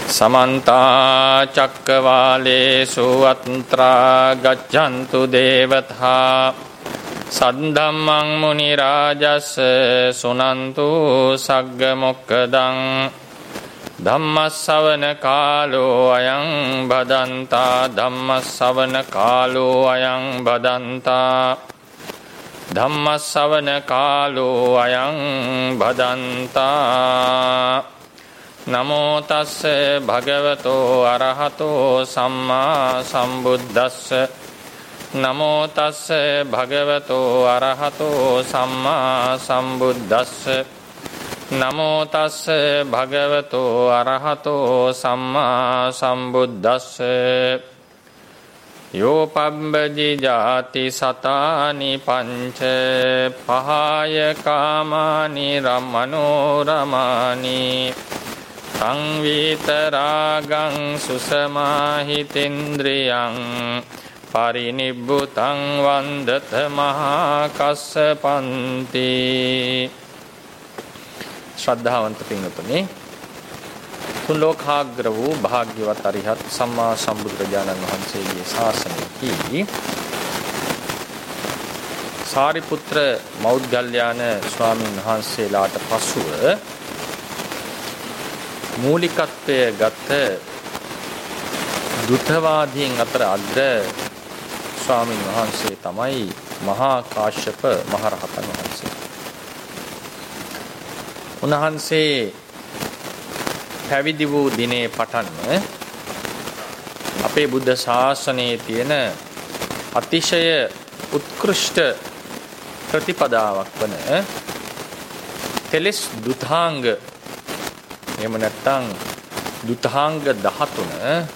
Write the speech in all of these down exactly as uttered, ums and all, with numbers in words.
समन्ता चक्रवालेषु अत्रा गच्छन्तु देवता सद्धम्मं मुनिराजस्य सुनन्तु सग्गमुक्कदं धम्मश्रवण कालो अयं भदन्ता धम्मश्रवण कालो अयं भदन्ता धम्मश्रवण कालो अयं भदन्ता नमो तस्से भगवतो अरहतो सम्मा सम्बुद्धस्से नमो तस्से भगवतो अरहतो सम्मा सम्बुद्धस्से नमो तस्से भगवतो अरहतो सम्मा सम्बुद्धस्से यो पब्बजि जाति सतानि पंच पहाय कामानि रमनोरमानि संवीतरागं सुसमाहितेन्द्रियं परिनिब्बुतं वन्दत महाकස්සපන්ති. ශ්‍රද්ධාවන්ත පින්වතුනි, තුන් ලෝකාග්‍ර වූ භාග්‍යවත් අරිහත් සම්මා සම්බුදුරජාණන් වහන්සේගේ ශාසනයෙහි සාරිපුත්‍ර මෞද්ගල්‍යාන ස්වාමීන් වහන්සේලාට පසුව මූලිකත්වය ගත දුතවාදීන් අතර අග්‍ර ස්වාමීන් වහන්සේ තමයි මහා කාශ්‍යප මහරහතන් වහන්සේ. උන්වහන්සේ පැවිදි වූ දිනේ පටන්ම අපේ බුද්ධ ශාසනයේ තියෙන අතිශය උත්කෘෂ්ඨ ප්‍රතිපදාවක් වන තෙලස් දුතාංග එහෙම නැත්නම් දුතාංග දහතුන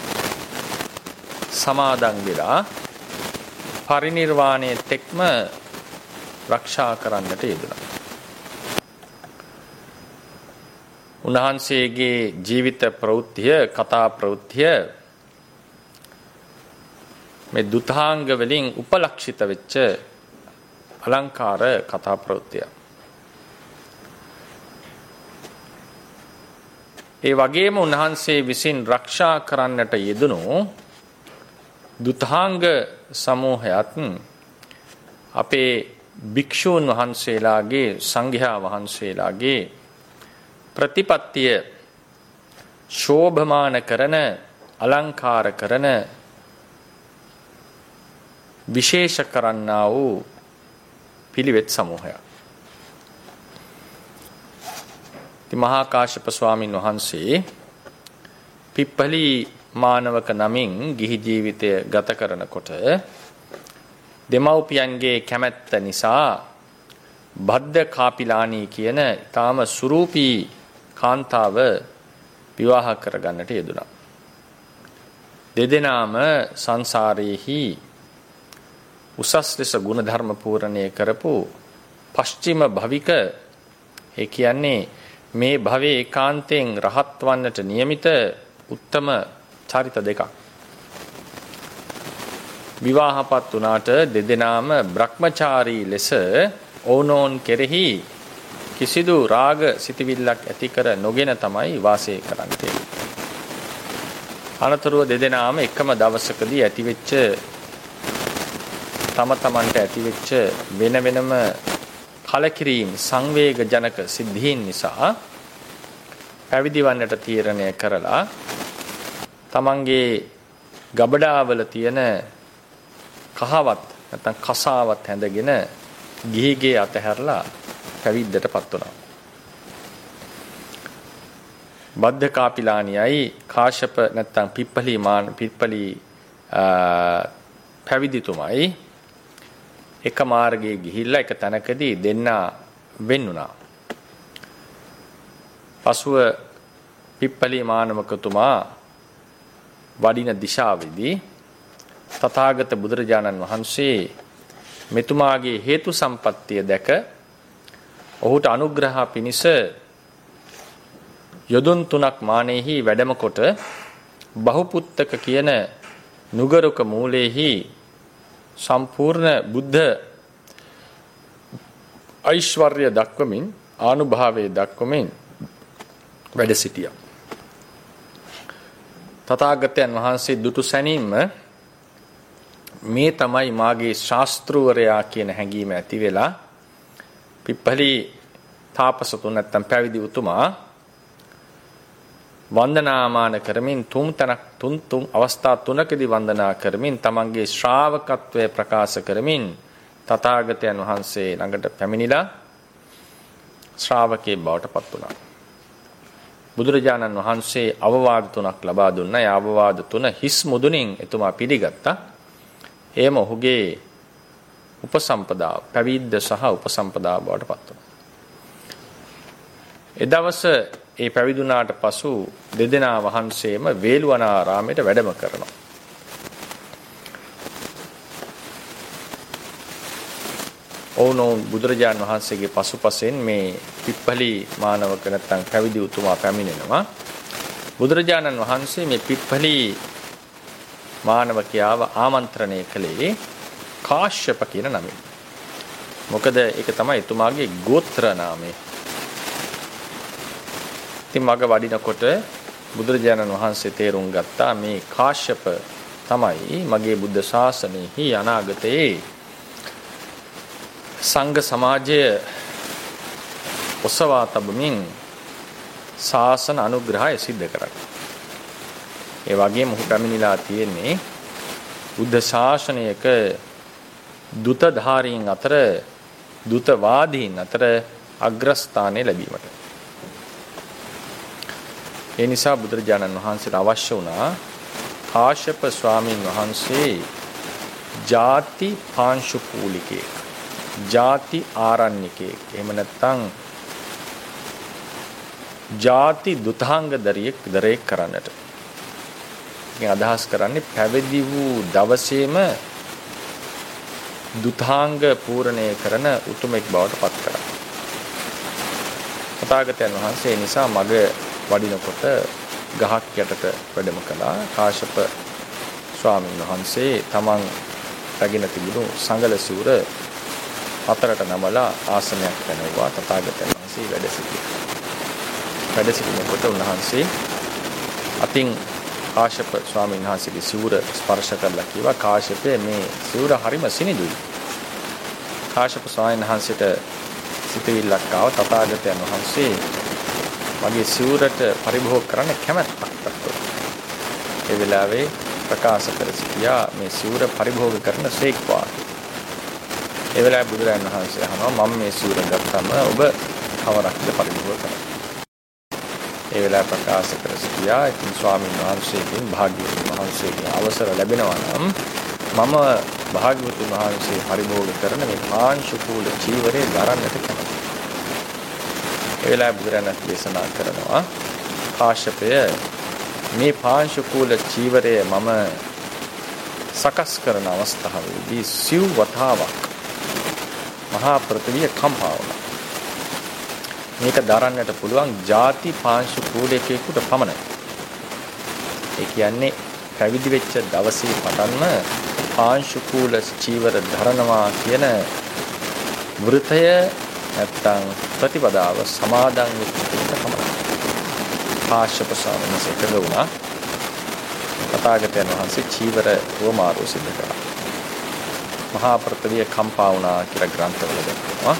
සමාදන් වෙලා පරිනිර්වාණය තෙක්ම රක්ෂා කරන්නට යෙදුණා. උන්වහන්සේගේ ජීවිත ප්‍රවෘත්තිය, කතා ප්‍රවෘත්තිය මේ දුතාංග වලින් උපලක්ෂිත වෙච්ච අලංකාර කතා ප්‍රවෘත්තිය. ඒ වගේම උන්වහන්සේ විසින් රක්ෂා කරන්නට යෙදුණු දුතාංග සමූහයත් අපේ භික්ෂූන් වහන්සේලාගේ සංඝයා වහන්සේලාගේ ප්‍රතිපත්තිය ශෝභමාන කරන, අලංකාර කරන, විශේෂ කරන්නා වූ පිළිවෙත් සමූහයක්. මහා කාශ්‍යප ස්වාමීන් වහන්සේ පිප්පලි මානවක නමින් ගිහි ජීවිතය ගත කරනකොට දෙමව්පියන්ගේ කැමැත්ත නිසා බද්ද කාපිලානී කියන ඊටාම සුරූපී කාන්තාව විවාහ කරගන්නට යෙදුණා. දෙදෙනාම සංසාරයේහි උසස් ලෙස ගුණ ධර්ම පූර්ණණය කරපු පශ්චිම භවික, ඒ කියන්නේ මේ භවයේ ඒකාන්තයෙන් රහත් වන්නට නියමිත උත්තම චරිත දෙකක්. විවාහපත් වුණාට දෙදෙනාම බ්‍රහ්මචාරී ලෙස ඕනෝන් කෙරෙහි කිසිදු රාග සිතිවිල්ලක් ඇති කර නොගෙන තමයි වාසය කරන්නේ. අනතුරුව දෙදෙනාම එකම දවසකදී ඇතිවෙච්ච තම තමන්ට ඇතිවෙච්ච වෙන වෙනම කලකිරීම, සංවේග ජනක සිද්ධීන් නිසා පැවිදි වන්නට තීරණය කරලා තමන්ගේ ගබඩාවල තියෙන කහවත් නැත්නම් කසාවත් හැඳගෙන ගිහිගේ අතහැරලා පැවිද්දටපත් වුණා. බද්ද කාපිලානියයි කාශ්‍යප නැත්නම් පිප්පලි මාන පිප්පලි පැවිදිතුමයි එක මාර්ගයේ ගිහිල්ලා එක තැනකදී දෙන්නා වෙන්නුණා. පසුව පිප්පලි මානවකතුමා වඩින දිශාවේදී තථාගත බුදුරජාණන් වහන්සේ මෙතුමාගේ හේතු සම්පත්තිය දැක ඔහුට අනුග්‍රහ පිණිස යොදුන් තුනක් මානෙහි වැඩම කොට බහුපුත්තක කියන නුගරුක මූලෙහි සම්පූර්ණ බුද්ධ ඓශ්වර්ය දක්වමින්, ආනුභාවයේ දක්වමින් වැඩ සිටියා. තථාගතයන් වහන්සේ දුටු සැනින්ම මේ තමයි මාගේ ශාස්ත්‍රවරයා කියන හැඟීම ඇති වෙලා පිප්පලි තාපසතුන් නැත්තම් පැවිදි උතුමා වන්දනාමාන කරමින් තුන් තනක් තුන් තුන් අවස්ථා තුනකදී වන්දනා කරමින් තමන්ගේ ශ්‍රාවකත්වය ප්‍රකාශ කරමින් තථාගතයන් වහන්සේ ළඟට පැමිණිලා ශ්‍රාවකේ බවට පත් වුණා. බුදුරජාණන් වහන්සේ අවවාද තුනක් ලබා දුන්නා. ඒ අවවාද තුන හිස් මුදුනින් එතුමා පිළිගත්තා. එයම ඔහුගේ උපසම්පදා පැවිද්ද සහ උපසම්පදා බවට පත් වුණා. එදවස ඒ පැවිදුණාට පසු දෙදෙනා වහන්සේම වේළුවනාරාමයට වැඩම කරනවා. ඔවුනොවුන් බුදුරජාණන් වහන්සේගේ පසුපසෙන් මේ පිප්පලි මානවක නැත්තම් පැවිදි උතුමා පැමිණෙනවා. බුදුරජාණන් වහන්සේ මේ පිප්පලි මානවකයාව ආමන්ත්‍රණය කළේ කාශ්‍යප කියන නමින්. මොකද ඒක තමයි එතුමාගේ ගෝත්‍ර නාමය. ඉතින් මග වඩිනකොට බුදුරජාණන් වහන්සේ තේරුම් ගත්තා මේ කාශ්‍යප තමයි මගේ බුද්ධ ශාසනයෙහි අනාගතයේ සංඝ සමාජය ඔසවා තබමින් ශාසන අනුග්‍රහය සිද්ධ කරන්නේ. ඒ වගේම ඔහු පැමිණිලා තියෙන්නේ බුද්ධ ශාසනයක දුතධාරීන් අතර දුතවාදීන් අතර අග්‍රස්ථානය ලැබීමට. ඒ නිසා බුදුරජාණන් වහන්සේට අවශ්‍ය වුණා කාශ්‍යප ස්වාමීන් වහන්සේ ಜಾති පාංශුකූලිකේ ಜಾති ආරණ්‍යකේ එහෙම නැත්නම් ಜಾති දුතාංග දරියෙක් දරේක් කරන්නට. ඉතින් අදහස් කරන්නේ පැවිදි වූ දවසේම දුතාංග පූර්ණය කරන උතුමෙක් බවට පත් කරා. තථාගතයන් වහන්සේ නිසා මග වඩිනකොට ගහක් යටට වැඩම කළා. කාශ්‍යප ස්වාමීන් වහන්සේ තමන් රැගෙන තිබුණු සංගල සිවුර අතරට නමලා ආසනයක් පැනවුවා. තථාගතයන් වහන්සේ වැඩ සිටියා. වැඩ සිටිනකොට උන්වහන්සේ අතින් කාශ්‍යප ස්වාමීන් වහන්සේගේ සිවුර ස්පර්ශ කරලා කිව්වා කාශ්‍යපේ මේ සිවුර හරිම සිනිඳුයි. කාශ්‍යප ස්වාමීන් වහන්සේට සිතවිල්ලක් ආව. තථාගතයන් වහන්සේ මගේ සිවුරට පරිභෝග කරන්න කැමැත්තක් දක්වනවා. ඒ වෙලාවේ ප්‍රකාශ කර සිටියා මේ සිවුර පරිභෝග කරන සේක්වා. ඒ වෙලාවේ බුදුරජාණන් වහන්සේ අහනවා මම මේ සිවුර ගත්තම ඔබ කවරක්ද පරිභෝග කරන්නේ? ඒ වෙලාව ප්‍රකාශ කර සිටියා ඉතින් ස්වාමීන් වහන්සේගෙන් භාග්‍යවතුන් වහන්සේගේ අවසර ලැබෙනවා නම් මම භාග්‍යවතුන් වහන්සේ පරිභෝග කරන මේ පාංශුකූල චීවරේ දරන්නට කැමතියි. ඒ වෙලාවේ බුදුරජාණන් දේශනා කරනවා කාශ්‍යපය මේ පාංශුකූල චීවරය මම සකස් කරන අවස්ථාවේදී සිව් වතාවක් මහා පෘථිවිය කම්පා වුණා. මේක දරන්නට පුළුවන් ಜಾති පාංශුකූලයකෙකුට පමණයි. ඒ කියන්නේ පැවිදි වෙච්ච දවසේ පටන්ම පාංශුකූල චීවර ධරනවා කියන වෘතය නැත්තම් ප්‍රතිපදාව සමාදන් වෙච්ච කෙනෙක් තමයි. කාශ්‍යප ස්වාමීන් වහන්සේ කළා. තථාගතයන් වහන්සේ චීවර වමාරු සිද්ධ කළා. මහා පෘථිවිය කම්පා වුණා කියලා ග්‍රන්ථවල දක්වනවා.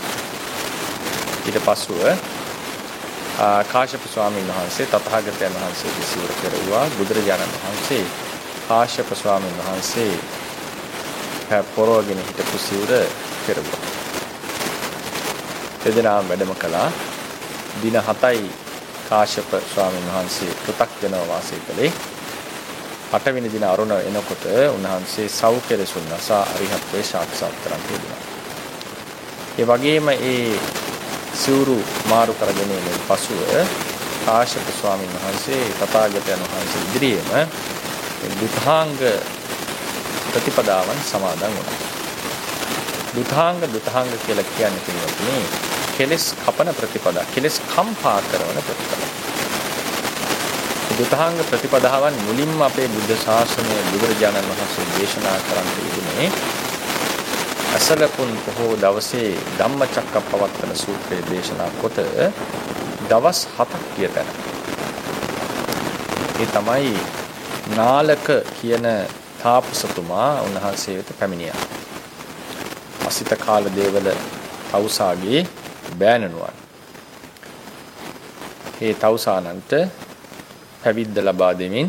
ඊට පස්සුව කාශ්‍යප ස්වාමීන් වහන්සේ තථාගතයන් වහන්සේගේ සිවුර කෙරුවා. බුදුරජාණන් වහන්සේ කාශ්‍යප ස්වාමීන් වහන්සේ පොරවගෙන හිටපු සිවුර කෙරුවා. දෙදෙනාම වැඩම කළා. දින හතයි කාශ්‍යප ස්වාමීන් වහන්සේ පෘථග්ජනව වාසය කළේ. අටවෙනි දින අරුණ එනකොට උන්වහන්සේ සෞඛ්‍යරසුන් නසා අරිහත්ත්වයේ සාක්ෂාත් කරන් තිබුණා. ඒ වගේම ඒ සිවුරු මාරු කරගෙන ඉන්න පසුව කාශ්‍යප ස්වාමීන් වහන්සේ තථාගතයන් වහන්සේ ඉදිරියේම දුතාංග ප්‍රතිපදාවන් සමාදන් වුණා. දුතාංග දුතාංග කියලා කියන්නේ පිළිවෙලනේ කෙලස් කපන ප්‍රතිපදා, කෙලස් කම්පා කරන ප්‍රතිපදා. දුතාංග ප්‍රතිපදාවන් මුලින්ම අපේ බුද්ධ ශාසනයේ බුදුරජාණන් වහන්සේ දේශනා කරන් තිබුණේ අසලපුන් පොහෝ දවසේ ධම්මචක්කප්පවත්තන සූත්‍රයේ දේශනා කොට දවස් හතක් කියතන. ඒ තමයි නාලක කියන තාපසතුමා උන්වහන්සේ වෙත පැමිණියා. අසිත කාල දේවල තවුසාගේ බෑණනුවන්. ඒ තවුසානන්ට පැවිද්ද ලබා දෙමින්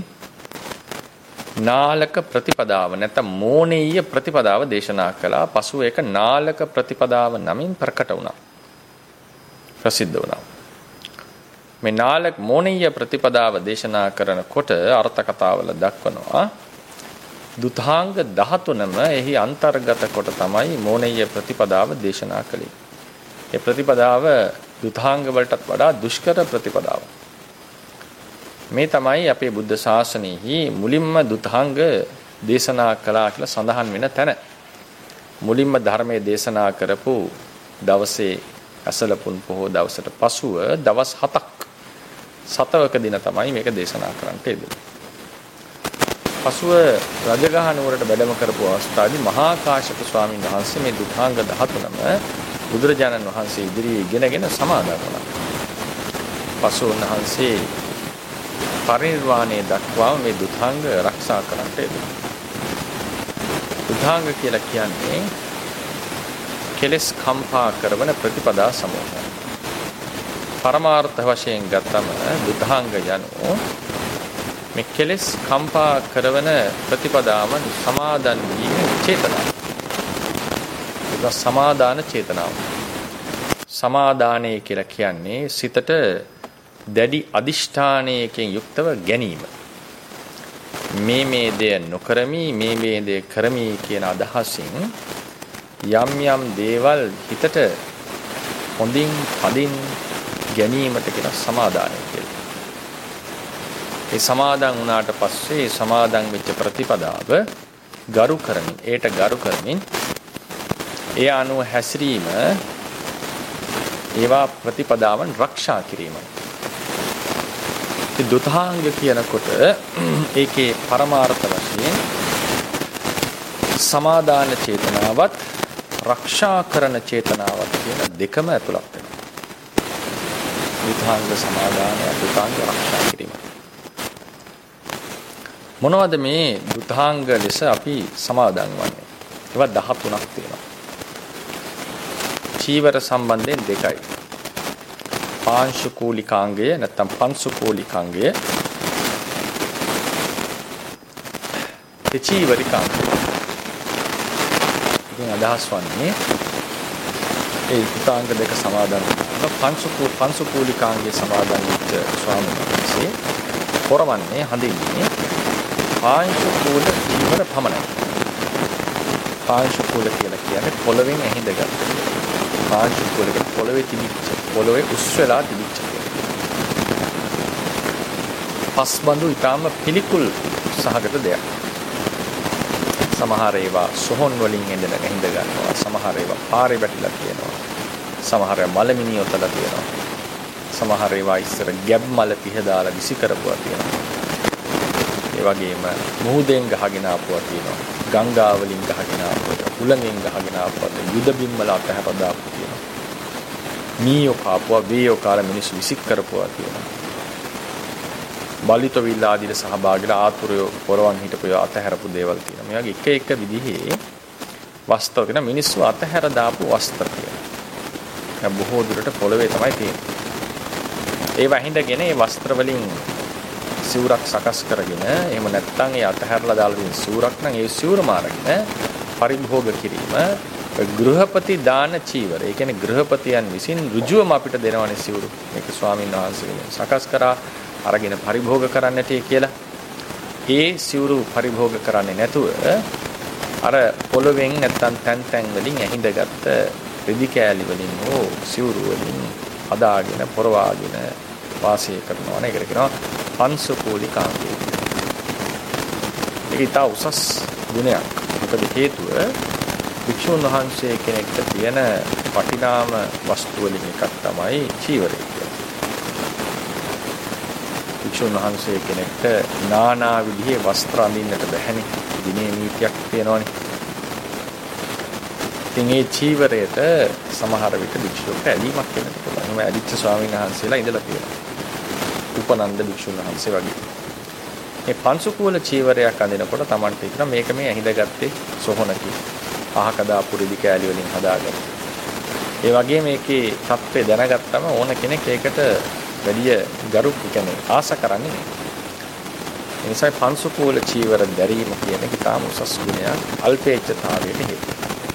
නාලක ප්‍රතිපදාව නැත්නම් මෝනෙය්‍ය ප්‍රතිපදාව දේශනා කළා. පසුව ඒක නාලක ප්‍රතිපදාව නමින් ප්‍රකට වුණා. ප්‍රසිද්ධ වුණා. මේ නාලක මෝනෙය්‍ය ප්‍රතිපදාව දේශනා කරනකොට අර්ථ කතාවල දක්වනවා දුතාංග දහතුනම එහි අන්තර්ගත කොට තමයි මෝනෙය්‍ය ප්‍රතිපදාව දේශනා කළේ. ඒ ප්‍රතිපදාව දුතාංග වලටත් වඩා දුෂ්කර ප්‍රතිපදාවක්. මේ තමයි අපේ බුද්ධ ශාසනයෙහි මුලින්ම දුතාංග දේශනා කළා කියලා සඳහන් වෙන තැන. මුලින්ම ධර්මයේ දේශනා කරපු දවසේ අසලපුන් පොහොය දවසට පසුව දවස් හතක් සතවක දින තමයි මේක දේශනා කරන්නට යෙදුනේ. පසුව රජගහ නුවරට වැඩම කරපු අවස්ථාවේදී මහා කාශ්‍යප ස්වාමීන් වහන්සේ මේ දුතාංග දහතුනම බුදුරජාණන් වහන්සේ ඉදිරියේ ඉගෙනගෙන සමාදන් වුණා. පසුව උන්වහන්සේ පරිනිර්වාණය දක්වා මේ දුතාංග ආරක්ෂා කරන්නට යෙදුණා. දුතාංග කියලා කියන්නේ කෙලස් කම්පා කරන ප්‍රතිපදා සමූහය. පරමාර්ථ වශයෙන් ගත්තම දුතාංග යනෝ මේ කෙලස් කම්පා කරන ප්‍රතිපදාම සමාදන් වීමේ චේතනාව. ඒක සමාදාන චේතනාව. සමාදානය කියලා කියන්නේ සිතට දැඩි අදිෂ්ඨානයකින් යුක්තව ගැනීම. මේ මේ දේ නොකරමි මේ මේ දේ කරමි කියන අදහසින් යම් යම් දේවල් හිතට හොඳින් පදින් ගැනීමට කියන සමාදානය කියලා. ඒ සමාදන් වුණාට පස්සේ සමාදන් වෙච්ච ප්‍රතිපදාව ගරු කරමින් ඒට ගරු කරමින් ඒ අනුව හැසිරීම ඒවා ප්‍රතිපදාවන් ආරක්ෂා කිරීම. ඒ දුතාංග කියනකොට ඒකේ පරමාර්ථ වශයෙන් සමාදාන චේතනාවත් ආරක්ෂා කරන චේතනාවත් කියන දෙකම ඇතුළත් වෙනවා. දුතාංග සමාදානය දුතාංග ආරක්ෂා කිරීම. මොනවද මේ දුතාංග ලෙස අපි සමාදන් වන්නේ? ඒවා දහතුනක් තියෙනවා. චීවර සම්බන්ධයෙන් දෙකයි. පාංශුකූලිකාංගය නැත්නම් පංසුකූලිකාංගය. ඒ චීවරිකාංගය. ඉතින් අදහස් වන්නේ ඒ දුතාංග දෙක සමාදන් වෙනවා. පංසුකූ පංසුකූලිකාංගය සමාදන් වෙච්ච ස්වාමීන් වහන්සේ පොරවන්නේ හඳින්නේ පාංශුකූල චීවර පමණයි. පාංශුකූල කියලා කියන්නේ පොළවෙන් ඇහිඳගත්ත. පාංශුකූල කියන්නේ පොළවේ තිබිච්ච පොළවේ උස් වෙලා තිබිච්ච. පස්බඳු ඊටාම පිළිකුල් සහගත දෙයක්. සමහර ඒවා සොහොන් වලින් එඳලා ඇහිඳ ගන්නවා. සමහර ඒවා පාරේ වැටිලා තියෙනවා. සමහර ඒවා මලමිණි ඔතලා තියෙනවා. සමහර ඒවා ඉස්සර ගැබ් මල පිහදාලා විසි කරපුවා තියෙනවා. ඒ වගේම මුහුදෙන් ගහගෙන ආපුවා තියෙනවා. ගංගා වලින් ගහගෙන ආපුවා, හුලඟෙන් ගහගෙන ආපුවා, යුද බිම්වල අතහැර දාපුවා තියෙනවා. මීයෝ කාපුවා, වේයෝ කාලා මිනිස්සු විසි කරපුවා තියෙනවා. බලිත විල්ල ආදිට සහභාගීලා ආතුරයෝ පොරවන් හිටපු අතහැරපු දේවල් තියෙනවා. මේ වගේ එක එක විදිහේ වස්ත්‍ර තියෙන මිනිස්සු අතහැර දාපු වස්ත්‍ර තියෙනවා. බොහෝ දුරට පොළවේ තමයි තියෙන්නේ. ඒ වහින්දගෙන මේ වස්ත්‍ර වලින් සිවුරක් සකස් කරගෙන එහෙම නැත්නම් ඒ අතහැරලා දාලා තියෙන සිවුරක් නම් ඒ සිවුරම අරගෙන පරිභෝග කිරීම ගෘහපති දාන චීවර. ඒ කියන්නේ ගෘහපතියන් විසින් ඍජුවම අපිට දෙනවනේ සිවුරු. මේක ස්වාමීන් වහන්සේගෙන් සකස් කරා අරගෙන පරිභෝග කරන්නට කියලා. ඒ සිවුරු පරිභෝග කරන්නේ නැතුව අර පොළවෙන් නැත්නම් තැන් තැන් වලින් ඇහිඳගත්ත රෙදි කෑලි වලින් හෝ සිවුරු වලින් හදාගෙන පොරවාගෙන වාසය කරනවා නේ. ඒකට කියනවා පංසුකූලිකාංගය. ඒක ඊට උසස් ගුණයක්. මොකද හේතුව වික්ෂුන් වහන්සේ කෙනෙක්ට තියෙන වටිනාම වස්තු වලින් එකක් තමයි චීවරය. වික්ෂුන් වහන්සේ කෙනෙක්ට නානා විදිහේ වස්ත්‍ර අඳින්නට බැහැනේ. දිනේ නීතියක් තියෙනවනේ. ඉතින් ඒ චීවරයට සමහර විට වික්ෂුවකට ඇලීමක් වෙන්න පුළුවන්. මේ ඇලිච්ච ස්වාමීන් වහන්සේලා ඉඳලා තියෙනවා. උපනන්ද වික්ෂුන් වහන්සේ වගේ. මේ පංසුකූල චීවරයක් අඳිනකොට Tamanට හිතන මේක මේ ඇහිඳගත්තේ සොහොනකි. අහක දාපු රිදි කෑලි වලින් හදාගන්න. ඒ වගේ මේකේ තත්ත්වය දැනගත්තම ඕන කෙනෙක් ඒකට වැඩි ගරු කියන්නේ ආස කරන්නේ නැහැ. ඒ නිසා පංසුකූල චීවර දැරීම කියන එක තාම උසස් ගුණයක් අල්පේච්ඡතාවයට හේතු.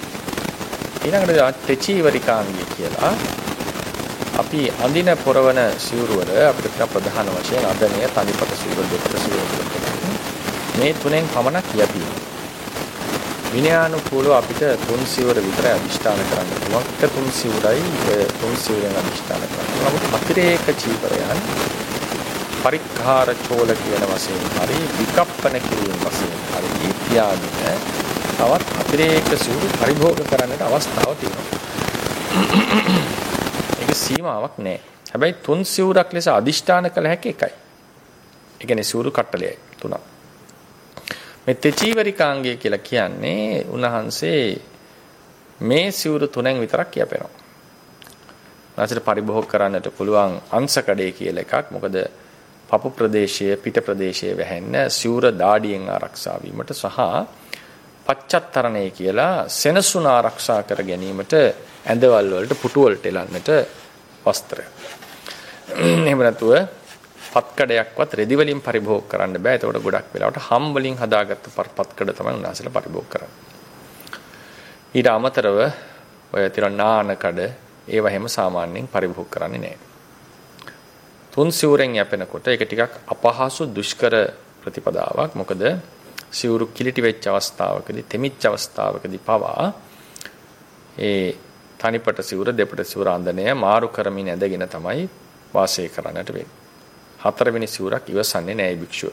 ඊළඟට තෙචීවරිකාංගය කියලා අපි අඳින පොරවන සිවුරවල අපිට ප්‍රධාන වශයෙන් අදණය තනිපත සිවුර දෙපත සිවුර මේ තුනෙන් පමණක් යැපීම. විනයානුකූලව අපිට තුන් සිවුර විතරයි අදිෂ්ඨාන කරන්න පුළුවන්. එක තුන් සිවුරයි තුන් සිවුරෙන් අදිෂ්ඨාන කරන්න. නමුත් අතිරේක චීවරයන් පරික්ඛාර චෝල කියන වශයෙන් හරි විකප්පන කිරීම වශයෙන් හරි ඉත්‍යාදින තවත් අතිරේක සිවුරු පරිභෝග කරන්නට අවස්ථාව තියෙනවා. ඒක සීමාවක් නැහැ. හැබැයි තුන් සිවුරක් ලෙස අදිෂ්ඨාන කළ හැකි එකයි. ඒ කියන්නේ සිවුරු කට්ටලයයි තුනක්. මේ තෙචීවරිකාංගය කියලා කියන්නේ උන්වහන්සේ මේ සිවුරු තුනෙන් විතරක් කියපෙනවා. නැසෙට පරිභෝග කරන්නට පුළුවන් අංශකඩේ කියලා එකක්. මොකද පපු ප්‍රදේශයේ පිට ප්‍රදේශයේ වැහෙන්න සිවුර දාඩියෙන් ආරක්ෂා වීමට සහ පච්චත්තරණය කියලා සෙනසුන ආරක්ෂා කර ගැනීමට ඇඳවල් වලට පුටු වලට එලන්නට වස්ත්‍රය. එහෙම නැතුව පත්කඩයක්වත් රෙදි වලින් පරිභෝග කරන්න බෑ. ඒකට ගොඩක් වෙලාවට හම් වලින් හදාගත්ත පත්කඩ තමයි උන්වහන්සේලා පරිභෝග කරන්නේ. ඊට අමතරව ඔය තිර නාන කඩ ඒවා හැම සාමාන්‍යයෙන් පරිභෝග කරන්නේ නැහැ. තුන් සිවුරෙන් යැපෙනකොට ඒක ටිකක් අපහසු දුෂ්කර ප්‍රතිපදාවක්. මොකද සිවුරු කිලිටි වෙච්ච අවස්ථාවකදී තෙමිච්ච අවස්ථාවකදී පවා ඒ තනිපට සිවුර දෙපට සිවුර අඳනය මාරු කරමින් ඇඳගෙන තමයි වාසය කරන්නට වෙන්නේ. හතරවෙනි සිවුරක් ඉවසන්නේ නැහැ භික්ෂුව.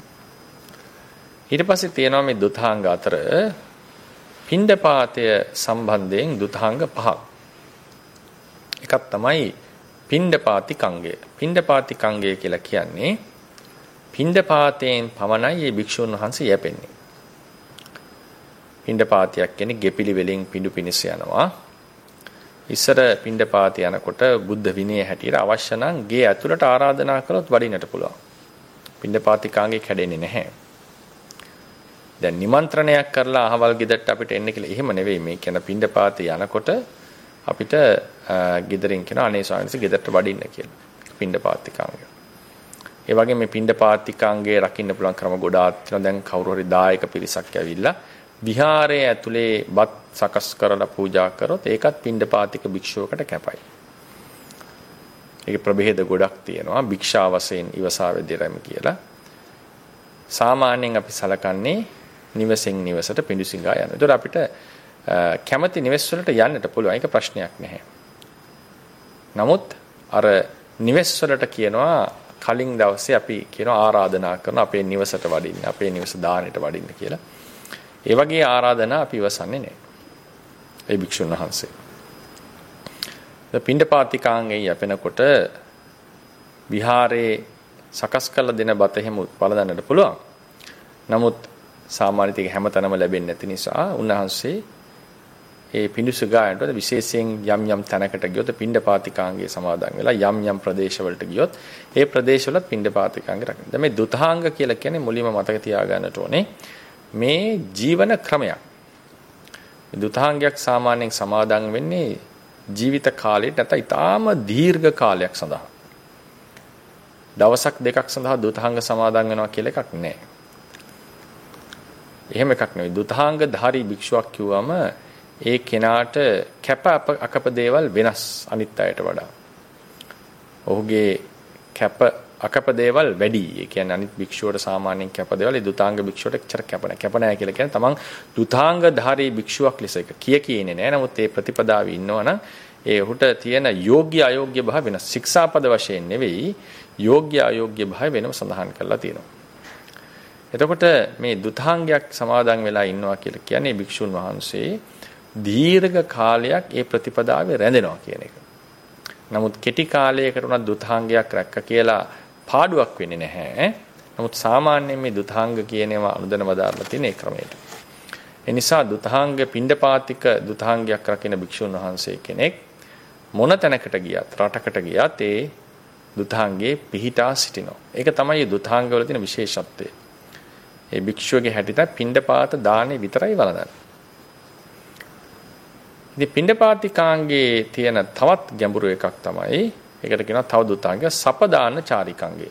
ඊට පස්සේ තියෙනවා මේ දුතාංග අතර පිණ්ඩපාතය සම්බන්ධයෙන් දුතාංග පහක්. එකක් තමයි පිණ්ඩපාතිකංගය. පිණ්ඩපාතිකංගය කියලා කියන්නේ පිණ්ඩපාතයෙන් පමණයි මේ භික්ෂුන් වහන්සේ යැපෙන්නේ. පිණ්ඩපාතයක් කියන්නේ ගෙපිලි වලින් පිඬු පිනිස යනවා. ඉස්සර පිණ්ඩපාත යනකොට බුද්ධ විනය හැටියට අවශ්‍ය නම් ගේ ඇතුළට ආරාධනා කළොත් වඩින්නට පුළුවන්. පිණ්ඩපාතිකාංගේ කැඩෙන්නේ නැහැ. දැන් නිමන්ත්‍රණයක් කරලා අහවල් ගෙදරට අපිට එන්න කියලා එහෙම නෙවෙයි. මේ කියන පිණ්ඩපාතේ යනකොට අපිට ගෙදරින් කියන අනේ ස්වාමීන් වහන්සේ ගෙදරට වඩින්න කියලා. පිණ්ඩපාතිකාංගය. ඒ වගේ මේ පිණ්ඩපාතිකාංගේ රකින්න පුළුවන් ක්‍රම ගොඩාක් තියෙනවා. දැන් කවුරු හරි දායක පිරිසක් ඇවිල්ලා විහාරයේ ඇතුලේ බත් සකස් කරලා පූජා කරොත් ඒකත් පිණ්ඩපාතික භික්ෂුවකට කැපයි. ඒකේ ප්‍රභේද ගොඩක් තියෙනවා. භික්ෂා වශයෙන් ඉවසා වෙදිරම කියලා. සාමාන්‍යයෙන් අපි සලකන්නේ නිවසෙන් නිවසට පිඬුසිඟා යන. ඒතකොට අපිට කැමති නිවෙස් වලට යන්නට පුළුවන්. ඒක ප්‍රශ්නයක් නැහැ. නමුත් අර නිවෙස් වලට කියනවා කලින් දවසේ අපි කියනවා ආරාධනා කරන අපේ නිවසට වඩින්න, අපේ නිවස දානෙට වඩින්න කියලා. ඒ වගේ ආරාධනා අපි ඉවසන්නේ නැහැ. ඒ භික්ෂුන් වහන්සේ. පිණ්ඩපාතිකාංගේ යැපෙනකොට විහාරේ සකස් කළ දෙන බත එහෙම පළඳන්නට පුළුවන්. නමුත් සාමාන්‍යයෙන් ඒක හැමතැනම ලැබෙන්නේ නැති නිසා උන්වහන්සේ ඒ පිඬුස ගායනට විශේෂයෙන් යම් යම් තැනකට ගියොත් පිණ්ඩපාතිකාංගේ සමාදන් වෙලා යම් යම් ප්‍රදේශවලට ගියොත් ඒ ප්‍රදේශවලත් පිණ්ඩපාතිකාංගේ රකින්න. දැන් මේ දුතාංග කියලා කියන්නේ මුලින්ම මතක තියාගන්නට ඕනේ. මේ ජීවන ක්‍රමයක්. දුතාංගයක් සාමාන්‍යයෙන් සමාදන් වෙන්නේ ජීවිත කාලයට නැත්නම් ඊටාම දීර්ඝ කාලයක් සඳහා. දවසක් දෙකක් සඳහා දුතාංග සමාදන් වෙනවා කියලා එකක් නැහැ. එහෙම එකක් නෙවෙයි. දුතාංග ධාරී භික්ෂුවක් කිව්වම ඒ කෙනාට කැප අකප දේවල් වෙනස් අනිත් අයට වඩා. ඔහුගේ කැප අකප දේවල් වැඩි. ඒ කියන්නේ අනිත් භික්ෂුවට සාමාන්‍යයෙන් කැප දේවල් ඒ දුතාංග භික්ෂුවට එච්චර කැප නැහැ. කැප නැහැ කියලා කියන්නේ තමන් දුතාංග ධාරී භික්ෂුවක් ලෙස එක කිය කියන්නේ නැහැ. නමුත් ඒ ප්‍රතිපදාවේ ඉන්නවනම් ඒ ඔහුට තියෙන යෝග්‍ය අයෝග්‍ය භාව වෙනස්. ශික්ෂාපද වශයෙන් නෙවෙයි යෝග්‍ය අයෝග්‍ය භාව වෙනම සඳහන් කරලා තියෙනවා. එතකොට මේ දුතාංගයක් සමාදන් වෙලා ඉන්නවා කියලා කියන්නේ භික්ෂුන් වහන්සේ දීර්ඝ කාලයක් ඒ ප්‍රතිපදාවේ රැඳෙනවා කියන එක. නමුත් කෙටි කාලයකට උනත් දුතාංගයක් රැක්ක කියලා පාඩුවක් වෙන්නේ නැහැ. නමුත් සාමාන්‍යයෙන් මේ දුතාංග කියනවා අනුදැන වදාරලා තියෙන ඒ ක්‍රමයට. ඒ නිසා දුතාංග පිණ්ඩපාතික දුතාංගයක් රකින්න භික්ෂුන් වහන්සේ කෙනෙක් මොන තැනකට ගියත් රටකට ගියත් ඒ දුතාංගේ පිහිටා සිටිනවා. ඒක තමයි දුතාංගවල තියෙන විශේෂත්වය. ඒ භික්ෂුවගේ හැටියට පිණ්ඩපාත දානේ විතරයි වළඳන්නේ. ඉතින් පිණ්ඩපාතිකාංගයේ තියෙන තවත් ගැඹුරු එකක් තමයි ඒකට කියනවා තවදුතාංගය සපදාන චාරිකාංගය.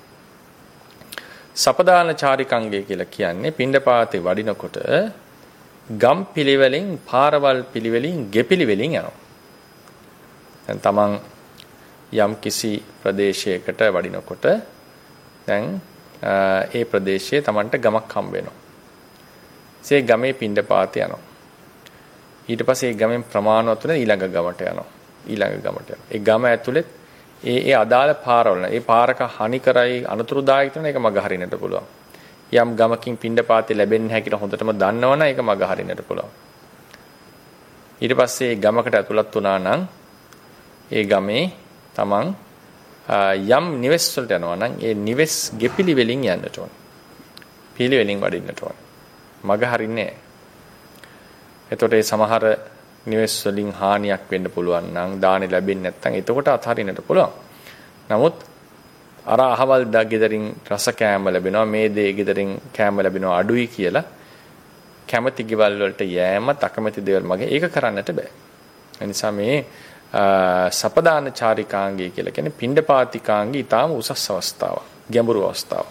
සපදාන චාරිකාංගය කියලා කියන්නේ පිණ්ඩපාතේ වඩිනකොට ගම් පිළිවෙලින් පාරවල් පිළිවෙලින් ගෙපිලිවෙලින් යනවා. දැන් තමන් යම් කිසි ප්‍රදේශයකට වඩිනකොට දැන් ඒ ප්‍රදේශයේ තමන්ට ගමක් හම්බ වෙනවා. ඒ ගමේ පිණ්ඩපාතේ යනවා. ඊට පස්සේ ඒ ගමෙන් ප්‍රමාණවත් වෙන ඊළඟ ගමට යනවා. ඊළඟ ගමට යනවා. ඒ ගම ඇතුළේ ඒ ඒ අදාළ පාරවල ඒ පාරක හනි කරයි අනුතුරුදායක වෙන එක මග හරින්නට පුළුවන්. යම් ගමකින් පිණ්ඩපාතේ ලැබෙන්නේ නැහැ කියලා හොඳටම දන්නවනම් ඒක මග හරින්නට පුළුවන්. ඊට පස්සේ ගමකට ඇතුළත් වුණා නම් ඒ ගමේ තමන් යම් නිවෙස් වලට යනවා නම් ඒ නිවෙස් ගෙපිලි වලින් යන්නට ඕන. පිළිවෙලින් වඩින්නට ඕන. මග හරින්නේ නැහැ. එතකොට ඒ සමහර නිවෙස් වලින් හානියක් වෙන්න පුළුවන් නම් දානෙ ලැබෙන්නේ නැත්නම් එතකොට අත්හරින්නට පුළුවන්. නමුත් අර අහවල් දා ගෙදරින් රස කෑම ලැබෙනවා මේ දේ ගෙදරින් කෑම ලැබෙනවා අඩුයි කියලා කැමැති ගෙවල් වලට යෑමත් අකමැති දේවල් මගේ ඒක කරන්නට බෑ. ඒ නිසා මේ සපදාන චාරිකාංගය කියලා කියන්නේ පිණ්ඩපාතිකාංගය ඊටාම උසස් අවස්ථාවක්, ගැඹුරු අවස්ථාවක්.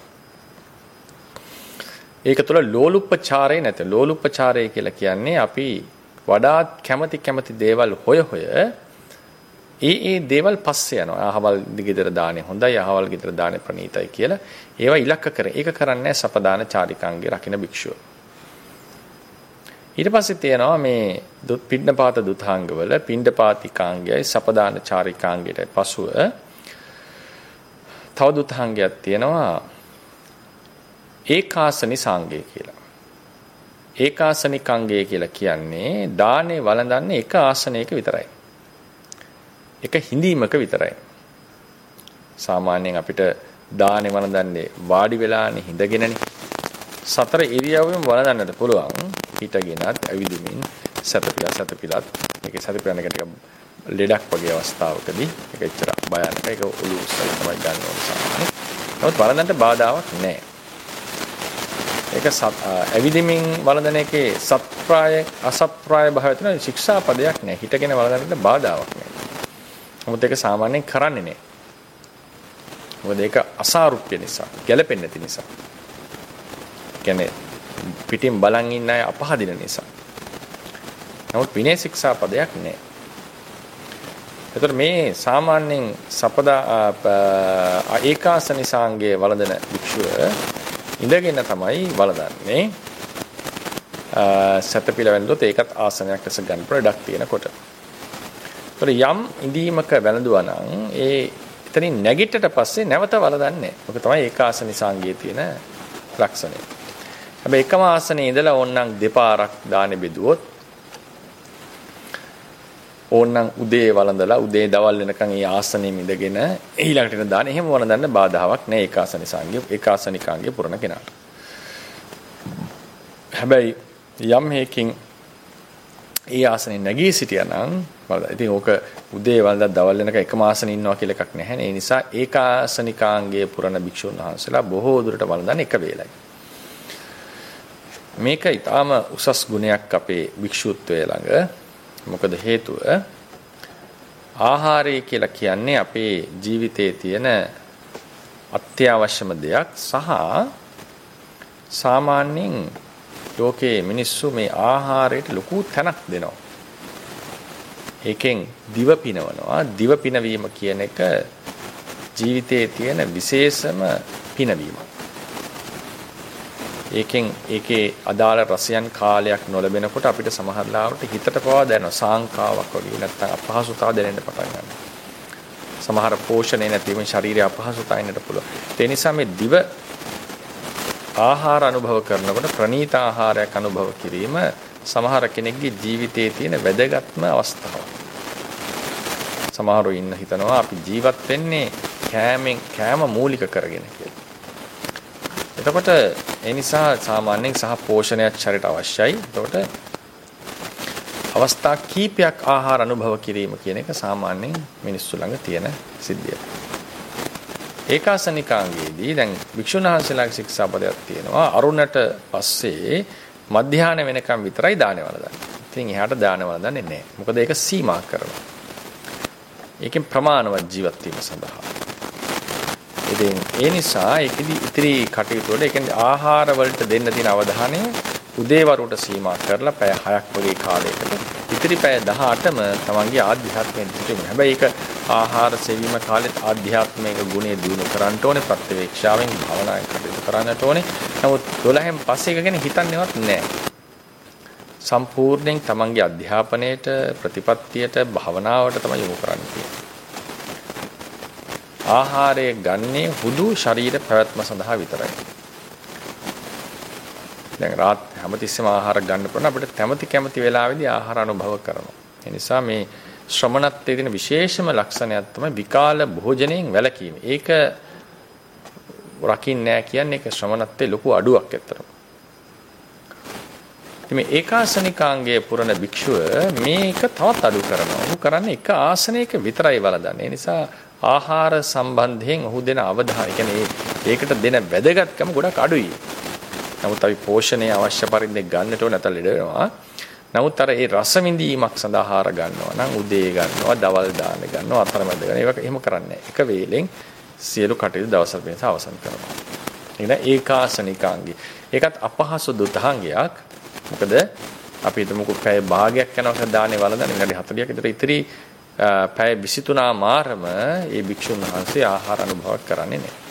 ඒක තුළ ලෝලුප්පචාරය නැත. ලෝලුප්පචාරය කියලා කියන්නේ අපි වඩාත් කැමැති කැමැති දේවල් හොය හොය ඒ ඒ දේවල් පස්සේ යනවා. අහවල් ගෙදර දාන්නේ හොඳයි, අහවල් ගෙදර දාන්නේ ප්‍රණීතයි කියලා ඒවා ඉලක්ක කර. ඒක කරන්නේ සපදාන චාරිකාංගය රකින්න භික්ෂුව. ඊට පස්සේ තියෙනවා මේ පිණ්ඩපාත දුතාංගවල පිණ්ඩපාතිකාංගයයි සපදාන චාරිකාංගයට පසුව තව දුතාංගයක් තියෙනවා ඒකාසනි සංගය කියලා. ඒකාසනිකාංගය කියලා කියන්නේ දානේ වළඳන්නේ එක ආසනයක විතරයි. එක හිඳීමක විතරයි. සාමාන්‍යයෙන් අපිට දානේ වළඳන්නේ වාඩි වෙලානේ හිඳගෙනනේ. සතර ඉරියව්වෙම වළඳන්නට පුළුවන්. හිටගෙනත් ඇවිදිමින් සතපිලා සතපිලත් මේකේ සතපිලන එක ටික ලෙඩක් වගේ අවස්ථාවකදී ඒක එච්චර භයානක ඒක ඔලුව උස්සලා තමයි ගන්න ඕනේ සාමාන්‍යයෙන්. නමුත් වළඳන්නට බාධාවක් නැහැ. ඒක ඇවිදිමින් වළඳන එකේ සත්ප්‍රාය අසත්ප්‍රාය භාවය තියෙන ශික්ෂාපදයක් නෑ. හිටගෙන වළඳන්නට බාධාවක් නෑ. මොකද ඒක සාමාන්‍යයෙන් කරන්නේ නෑ. මොකද ඒක අසාරුප්‍ය නිසා, ගැළපෙන්නේ නැති නිසා. කියන්නේ පිටින් බලන් ඉන්න අය අපහදින නිසා. නමුත් විනය ශික්ෂාපදයක් නෑ. එතකොට මේ සාමාන්‍යයෙන් සපදා ඒකාසනිසාංගයේ වළඳන භික්ෂුව ඉඳගෙන තමයි වළඳන්නේ. සතපිල වැළඳුවොත් ඒකත් ආසනයක් ලෙස ගන්න ප්‍රොඩක්ට් තියෙනකොට. ඒතර යම් ඉඳීමක වැළඳුවා නම් ඒ එතනින් නැගිටට පස්සේ නැවත වළඳන්නේ. ඔක තමයි ඒකාසනිසාංගයේ තියෙන ලක්ෂණය. හැබැයි එකම ආසනයේ ඉඳලා ඕනනම් දෙපාරක් දානෙ බෙදුවොත් ඕනනම් උදේ වළඳලා උදේ දවල් වෙනකන් ඒ ආසනයේ ඉඳගෙන ඊළඟට එන දාන එහෙම වළඳන්න බාධාවක් නැහැ ඒකාසනිසාංගය ඒකාසනිකාංගය පුරන කෙනාට. හැබැයි යම් හේකින් ඒ ආසනේ නැගී සිටියා නම් වළඳ. ඉතින් ඕක උදේ වළඳලා දවල් වෙනකන් එකම ආසනේ ඉන්නවා කියලා එකක් නැහැ. ඒ නිසා ඒකාසනිකාංගය පුරන භික්ෂුන් වහන්සේලා බොහෝ දුරට වළඳන්නේ එක වේලයි. මේක ඊටාම උසස් ගුණයක් අපේ භික්ෂුත්වයේ ළඟ. මොකද හේතුව ආහාරය කියලා කියන්නේ අපේ ජීවිතයේ තියෙන අත්‍යවශ්‍යම දෙයක් සහ සාමාන්‍යයෙන් ලෝකයේ මිනිස්සු මේ ආහාරයට ලොකු තැනක් දෙනවා. ඒකෙන් දිව පිනවනවා. දිව පිනවීම කියන එක ජීවිතයේ තියෙන විශේෂම පිනවීමක්. ඒකෙන් ඒකේ අදාළ රසයන් කාලයක් නොලැබෙනකොට අපිට සමහර ලාවට හිතට පවා දැනෙනවා සාංකාවක් වගේ නැත්නම් අපහසුතාව දැනෙන්න පටන් ගන්නවා. සමහර පෝෂණය නැතිවම ශරීරය අපහසුතාවයකට පුළුවන්. ඒ නිසා මේ දිව ආහාර අනුභව කරනකොට ප්‍රණීත ආහාරයක් අනුභව කිරීම සමහර කෙනෙක්ගේ ජීවිතයේ තියෙන වැදගත්ම අවස්ථාවක්. සමහරව ඉන්න හිතනවා අපි ජීවත් වෙන්නේ කෑමෙන් කෑම මූලික කරගෙන කියලා. එතකොට ඒ නිසා සාමාන්‍යයෙන් සහ පෝෂණයක් ශරීරයට අවශ්‍යයි. එතකොට අවස්ථා කීපයක් ආහාර අනුභව කිරීම කියන එක සාමාන්‍යයෙන් මිනිස්සු ළඟ තියෙන සිද්ධියක්. ඒකාසනිකාංගයේදී දැන් භික්ෂුන් වහන්සේලාගේ ශික්ෂාපදයක් තියෙනවා. අරුණට පස්සේ මධ්‍යහ්න වෙනකම් විතරයි දානේ වළඳන්නේ. ඉතින් එහාට දානේ වළඳන්නේ නැහැ. මොකද ඒක සීමා කරනවා. ඒකෙන් ප්‍රමාණවත් ජීවත් වීම සඳහා. ඉතින් ඒ නිසා ඒකෙදි ඉතිරි කටයුතු වල ඒ කියන්නේ ආහාර වලට දෙන්න තියෙන අවධානය උදේවරුට සීමා කරලා පැය හයක් වගේ කාලයකට ඉතිරි පැය දහඅටම තමන්ගේ ආධ්‍යාත්මයෙන් දිටුම. හැබැයි ඒක ආහාර සෙවීම කාලෙත් ආධ්‍යාත්මික ගුණය දිනු කරන්න ඕනේ, ප්‍රත්‍යවේක්ෂාවෙන් භාවනාවෙන් කටයුතු කරන්නට ඕනේ. නමුත් දොළහෙන් පස්සේ එක ගැන හිතන්නේවත් නැහැ. සම්පූර්ණයෙන් තමන්ගේ අධ්‍යාපනයේට, ප්‍රතිපත්තියට, භාවනාවට තමයි යොමු කරන්න තියෙන්නේ. ආහාරය ගන්නේ හුදු ශරීර පැවැත්ම සඳහා විතරයි. දැන් රාත් හැමතිස්සෙම ආහාර ගන්න පුළුවන් අපිට කැමති කැමති වෙලාවෙදී ආහාර අනුභව කරනවා. ඒ නිසා මේ ශ්‍රමණත්වයේ තියෙන විශේෂම ලක්ෂණයක් තමයි විකාල භෝජනයෙන් වැළකීම. ඒක රකින්නේ නැහැ කියන්නේ ඒක ශ්‍රමණත්වයේ ලොකු අඩුවක් ඇත්තටම. ඉතින් මේ ඒකාසනිකාංගයේ පුරණ භික්ෂුව මේක තවත් අඩු කරනවා. ඔහු කරන්නේ එක ආසනයක විතරයි වළඳන්නේ. ඒ නිසා ආහාර සම්බන්ධයෙන් ඔහු දෙන අවධානය කියන්නේ ඒකට දෙන වැදගත්කම ගොඩක් අඩුයි. නමුත් අපි පෝෂණය අවශ්‍ය පරිදි ගන්නට ඕන නැත්නම් ලෙඩ වෙනවා. නමුත් අර ඒ රස විඳීමක් සඳහා ආහාර ගන්නවා නම් උදේ ගන්නවා, දවල් දාන ගන්නවා, අතරමැද ගන්නවා. ඒක එහෙම කරන්නේ නැහැ. එක වේලෙන් සියලු කටයුතු දවස් වෙනස අවසන් කරනවා. ඒක ඒකාසනිකාංගය. ඒකත් අපහසු දුතාංගයක්. මොකද අපි හිතමුකෝ පැය භාගයක් යනවා දානේ වළඳන විනාඩි හතළිහක් විතර ඉතිරි පැය විසිතුන මාරම ඒ භික්ෂුන් වහන්සේ ආහාර අනුභව කරන්නේ නැහැ.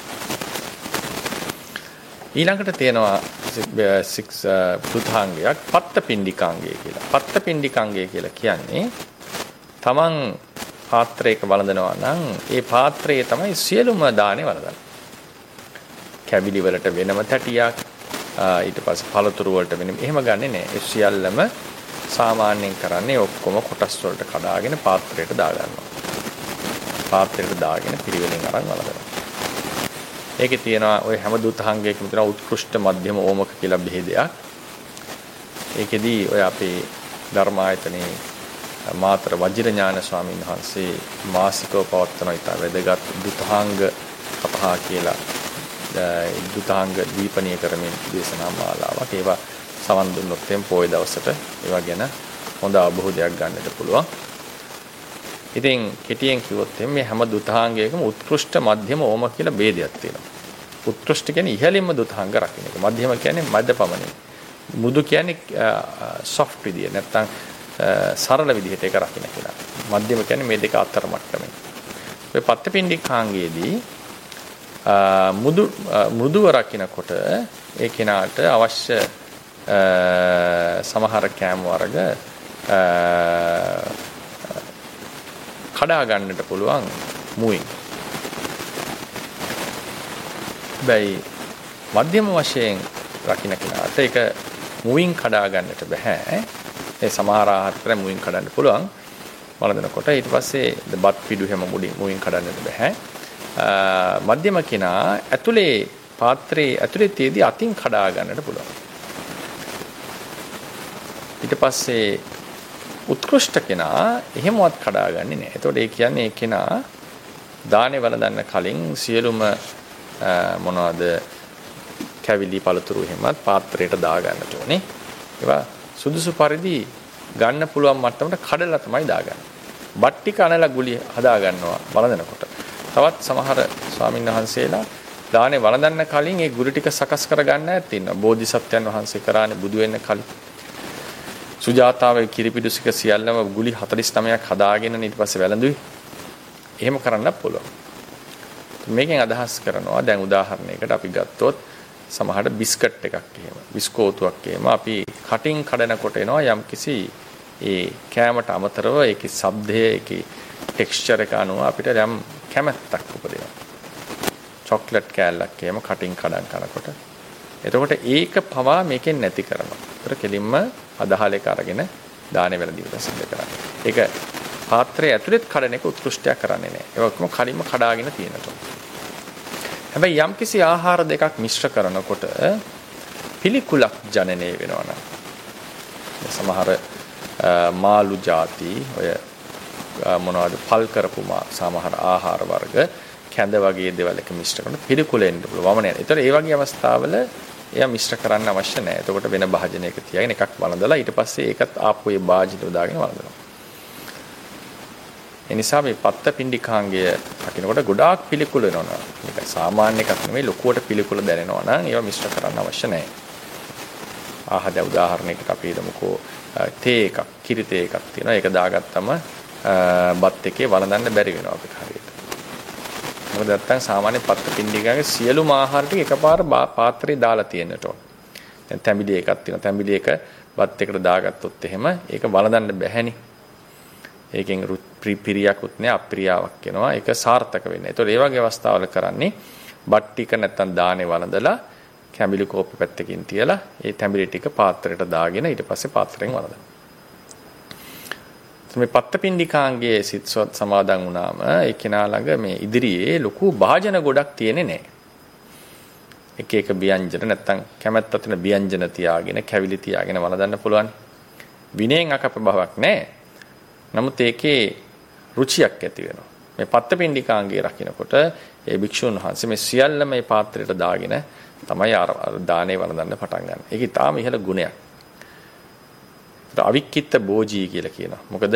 ඊළඟට තියෙනවා සික්ස් පුතාංගයක් පත්තපිණ්ඩිකාංගය කියලා. පත්තපිණ්ඩිකාංගය කියලා කියන්නේ තමන් පාත්‍රයක වළඳනවා නම් ඒ පාත්‍රයේ තමයි සියලුම දානේ වළඳන්නේ. කැවිලි වලට වෙනම තැටියක්, ඊට පස්සේ පළතුරු වලට වෙනම එහෙම ගන්නෙ නෑ. ඒ සියල්ලම සාමාන්‍යයෙන් කරන්නේ ඔක්කොම කොටස් වලට කඩාගෙන පාත්‍රයට දා ගන්නවා. පාත්‍රයට දාගෙන පිරිවෙලින් අරන් වළඳනවා. ඒකේ තියෙනවා ওই හැම දුතාංගයකම තියෙනවා උත්කෘෂ්ඨ මධ්‍යම ඕමක කියලා බෙහෙදයක්. ඒකෙදී ඔය අපේ ධර්මායතනයේ මාතර වජිරඥාන ස්වාමීන් වහන්සේ මාසිකව පවත්වන ඉතා වැදගත් දුතාංග කතා කියලා දුතාංග දීපණීය කරමින් දේශනා මාලාවක්. ඒවා සමන් දුන්නොත් එම් පොය දවසට ඒවා ගැන හොඳ අවබෝධයක් ගන්නට පුළුවන්. ඉතින් කෙටියෙන් කිව්වොත් මේ හැම දුතාංගයකම උත්කෘෂ්ඨ මධ්‍යම ඕම කියලා ભેදයක් තියෙනවා. උත්කෘෂ්ඨ කියන්නේ ඉහළින්ම දුතාංග රකින්න එක. මධ්‍යම කියන්නේ මධ්‍ය පමණයි. මුදු කියන්නේ soft විදිය නැත්තම් සරල විදිහට ඒක රකින්න කියලා. මධ්‍යම කියන්නේ මේ දෙක අතර මට්ටමේ. ඔය පත්තපිණ්ඩිකාංගයේදී මුදු මෘදුව රකින්නකොට ඒ කෙනාට අවශ්‍ය සමහර කෑම වර්ග කඩා ගන්නට පුළුවන් මුවින්. බැයි මධ්‍යම වශයෙන් රකින්න කෙනාට ඒක මුවින් කඩා ගන්නට බෑ. ඒ සමහර ආහාර මුවින් කඩන්න පුළුවන්. වළඳනකොට ඊට පස්සේ බත් පිඩු හැම මුඩින් මුවින් කඩන්නට බෑ. මධ්‍යම කෙනා ඇතුලේ පාත්‍රයේ ඇතුලේ තියදී අතින් කඩා ගන්නට පුළුවන්. ඊට පස්සේ උත්කෘෂ්ඨ කෙනා එහෙමවත් කඩාගන්නේ නැහැ. ඒතකොට ඒ කියන්නේ ඒ කෙනා දානේ වළඳන්න කලින් සියලුම මොනවද කැවිලි පළතුරු එහෙමත් පාත්‍රයට දා ගන්නට ඕනේ. ඒවා සුදුසු පරිදි ගන්න පුළුවන් මට්ටමට කඩලා තමයි දාගන්නේ. බට්ටි කනලා ගුලි හදා ගන්නවා වළඳනකොට. තවත් සමහර ස්වාමීන් වහන්සේලා දානේ වළඳන්න කලින් ඒ ගුලි ටික සකස් කර ගන්න ඇත් ඉන්නවා. බෝධිසත්වයන් වහන්සේ කරානේ බුදු වෙන්න කලින්. සුජාතාවේ කිරිපිඩුසික සියල්ලම ගුලි හතළිස් නවයක් හදාගෙන ඊට පස්සේ වැළඳුයි. එහෙම කරන්න පුළුවන්. මේකෙන් අදහස් කරනවා දැන් උදාහරණයකට අපි ගත්තොත් සමහරට බිස්කට් එකක් එහෙම බිස්කෝතුවක් එහෙම අපි කටින් කඩනකොට එනවා යම්කිසි ඒ කෑමට අමතරව ඒකේ ශබ්දය ඒකේ ටෙක්ස්චර් එක අනුව අපිට යම් කැමැත්තක් උපදිනවා. චොක්ලට් කෑල්ලක් එහෙම කටින් කඩන් කරනකොට එතකොට ඒක පවා මේකෙන් නැති කරනවා. ඒතර කෙලින්ම අදහලෙක අරගෙන දානේ වැළඳීම සිද්ධ කරන්නේ. ඒක පාත්‍රයේ ඇතුළෙත් කඩන එක උත්කෘෂ්ඨයක් කරන්නේ නැහැ. ඒක ඔක්කොම කලින්ම කඩාගෙන තියෙනවා. හැබැයි යම්කිසි ආහාර දෙකක් මිශ්‍ර කරනකොට පිළිකුලක් ජනනය වෙනවා නම් සමහර මාළු ಜಾති ඔය මොනවද පල් කරපු සමහර ආහාර වර්ග කැඳ වගේ දේවල් එක මිශ්‍ර කරන පිළිකුලෙන්න පුළුවන් වමනය. ඒතර ඒ වගේ අවස්ථාවල එයා මිශ්‍ර කරන්න අවශ්‍ය නැහැ. එතකොට වෙන භාජනයක තියාගෙන එකක් වළඳලා ඊට පස්සේ ඒකත් ආපු ඒ භාජනය දාගෙන වළඳනවා. ඒ නිසා මේ පත්ත පිණ්ඩිකාංගය රකින්නකොට ගොඩාක් පිළිකුල වෙනවා. මේක සාමාන්‍ය එකක් නෙමෙයි ලොකුවට පිළිකුල දැනෙනවා නම් ඒවා මිශ්‍ර කරන්න අවශ්‍ය නැහැ. ආහද උදාහරණයකට අපි හිතමුකෝ තේ එකක්, කිරි තේ එකක් තියෙනවා. ඒක දාගත්තම බත් එකේ වළඳන්න බැරි වෙනවා අපිට හරියට. මොකද නැත්තම් සාමාන්‍ය පත්ත පිණ්ඩිකාගේ සියලුම ආහාර ටික එකපාර පාත්‍රේ දාලා තියෙන්නට ඕන. දැන් තැඹිලි එකක් තියෙනවා. තැඹිලි එක බත් එකට දාගත්තොත් එහෙම ඒක වළඳන්න බැහැනේ. ඒකෙන් පිරියකුත් නෑ අප්‍රියාවක් වෙනවා. ඒක සාර්ථක වෙන්නේ. ඒතකොට ඒ වගේ අවස්ථාවල කරන්නේ බත් ටික නැත්තම් දානේ වළඳලා තැඹිලි කෝප්පෙ පැත්තකින් තියලා ඒ තැඹිලි ටික පාත්‍රයට දාගෙන ඊට පස්සේ පාත්‍රයෙන් වළඳනවා. මේ පත්තපිණ්ඩිකාංගයේ සිත්සොත් සමාදන් වුණාම ඒ කෙනා ළඟ මේ ඉදිරියේ ලොකු භාජන ගොඩක් තියෙන්නේ නැහැ. එක එක ව්‍යංජන නැත්තම් කැමැත්ත අතන ව්‍යංජන තියාගෙන කැවිලි තියාගෙන වළඳන්න පුළුවන්. විනයෙන් අකප බවක් නැහැ. නමුත් ඒකේ රුචියක් ඇති වෙනවා. මේ පත්තපිණ්ඩිකාංගයේ රකින්නකොට ඒ භික්ෂුන් වහන්සේ මේ සියල්ල මේ පාත්‍රයට දාගෙන තමයි අර දානේ වළඳන්න පටන් ගන්න. ඒක ඊටාම ඉහළ ගුණයක්. අවික්කිත බෝජී කියලා කියනවා. මොකද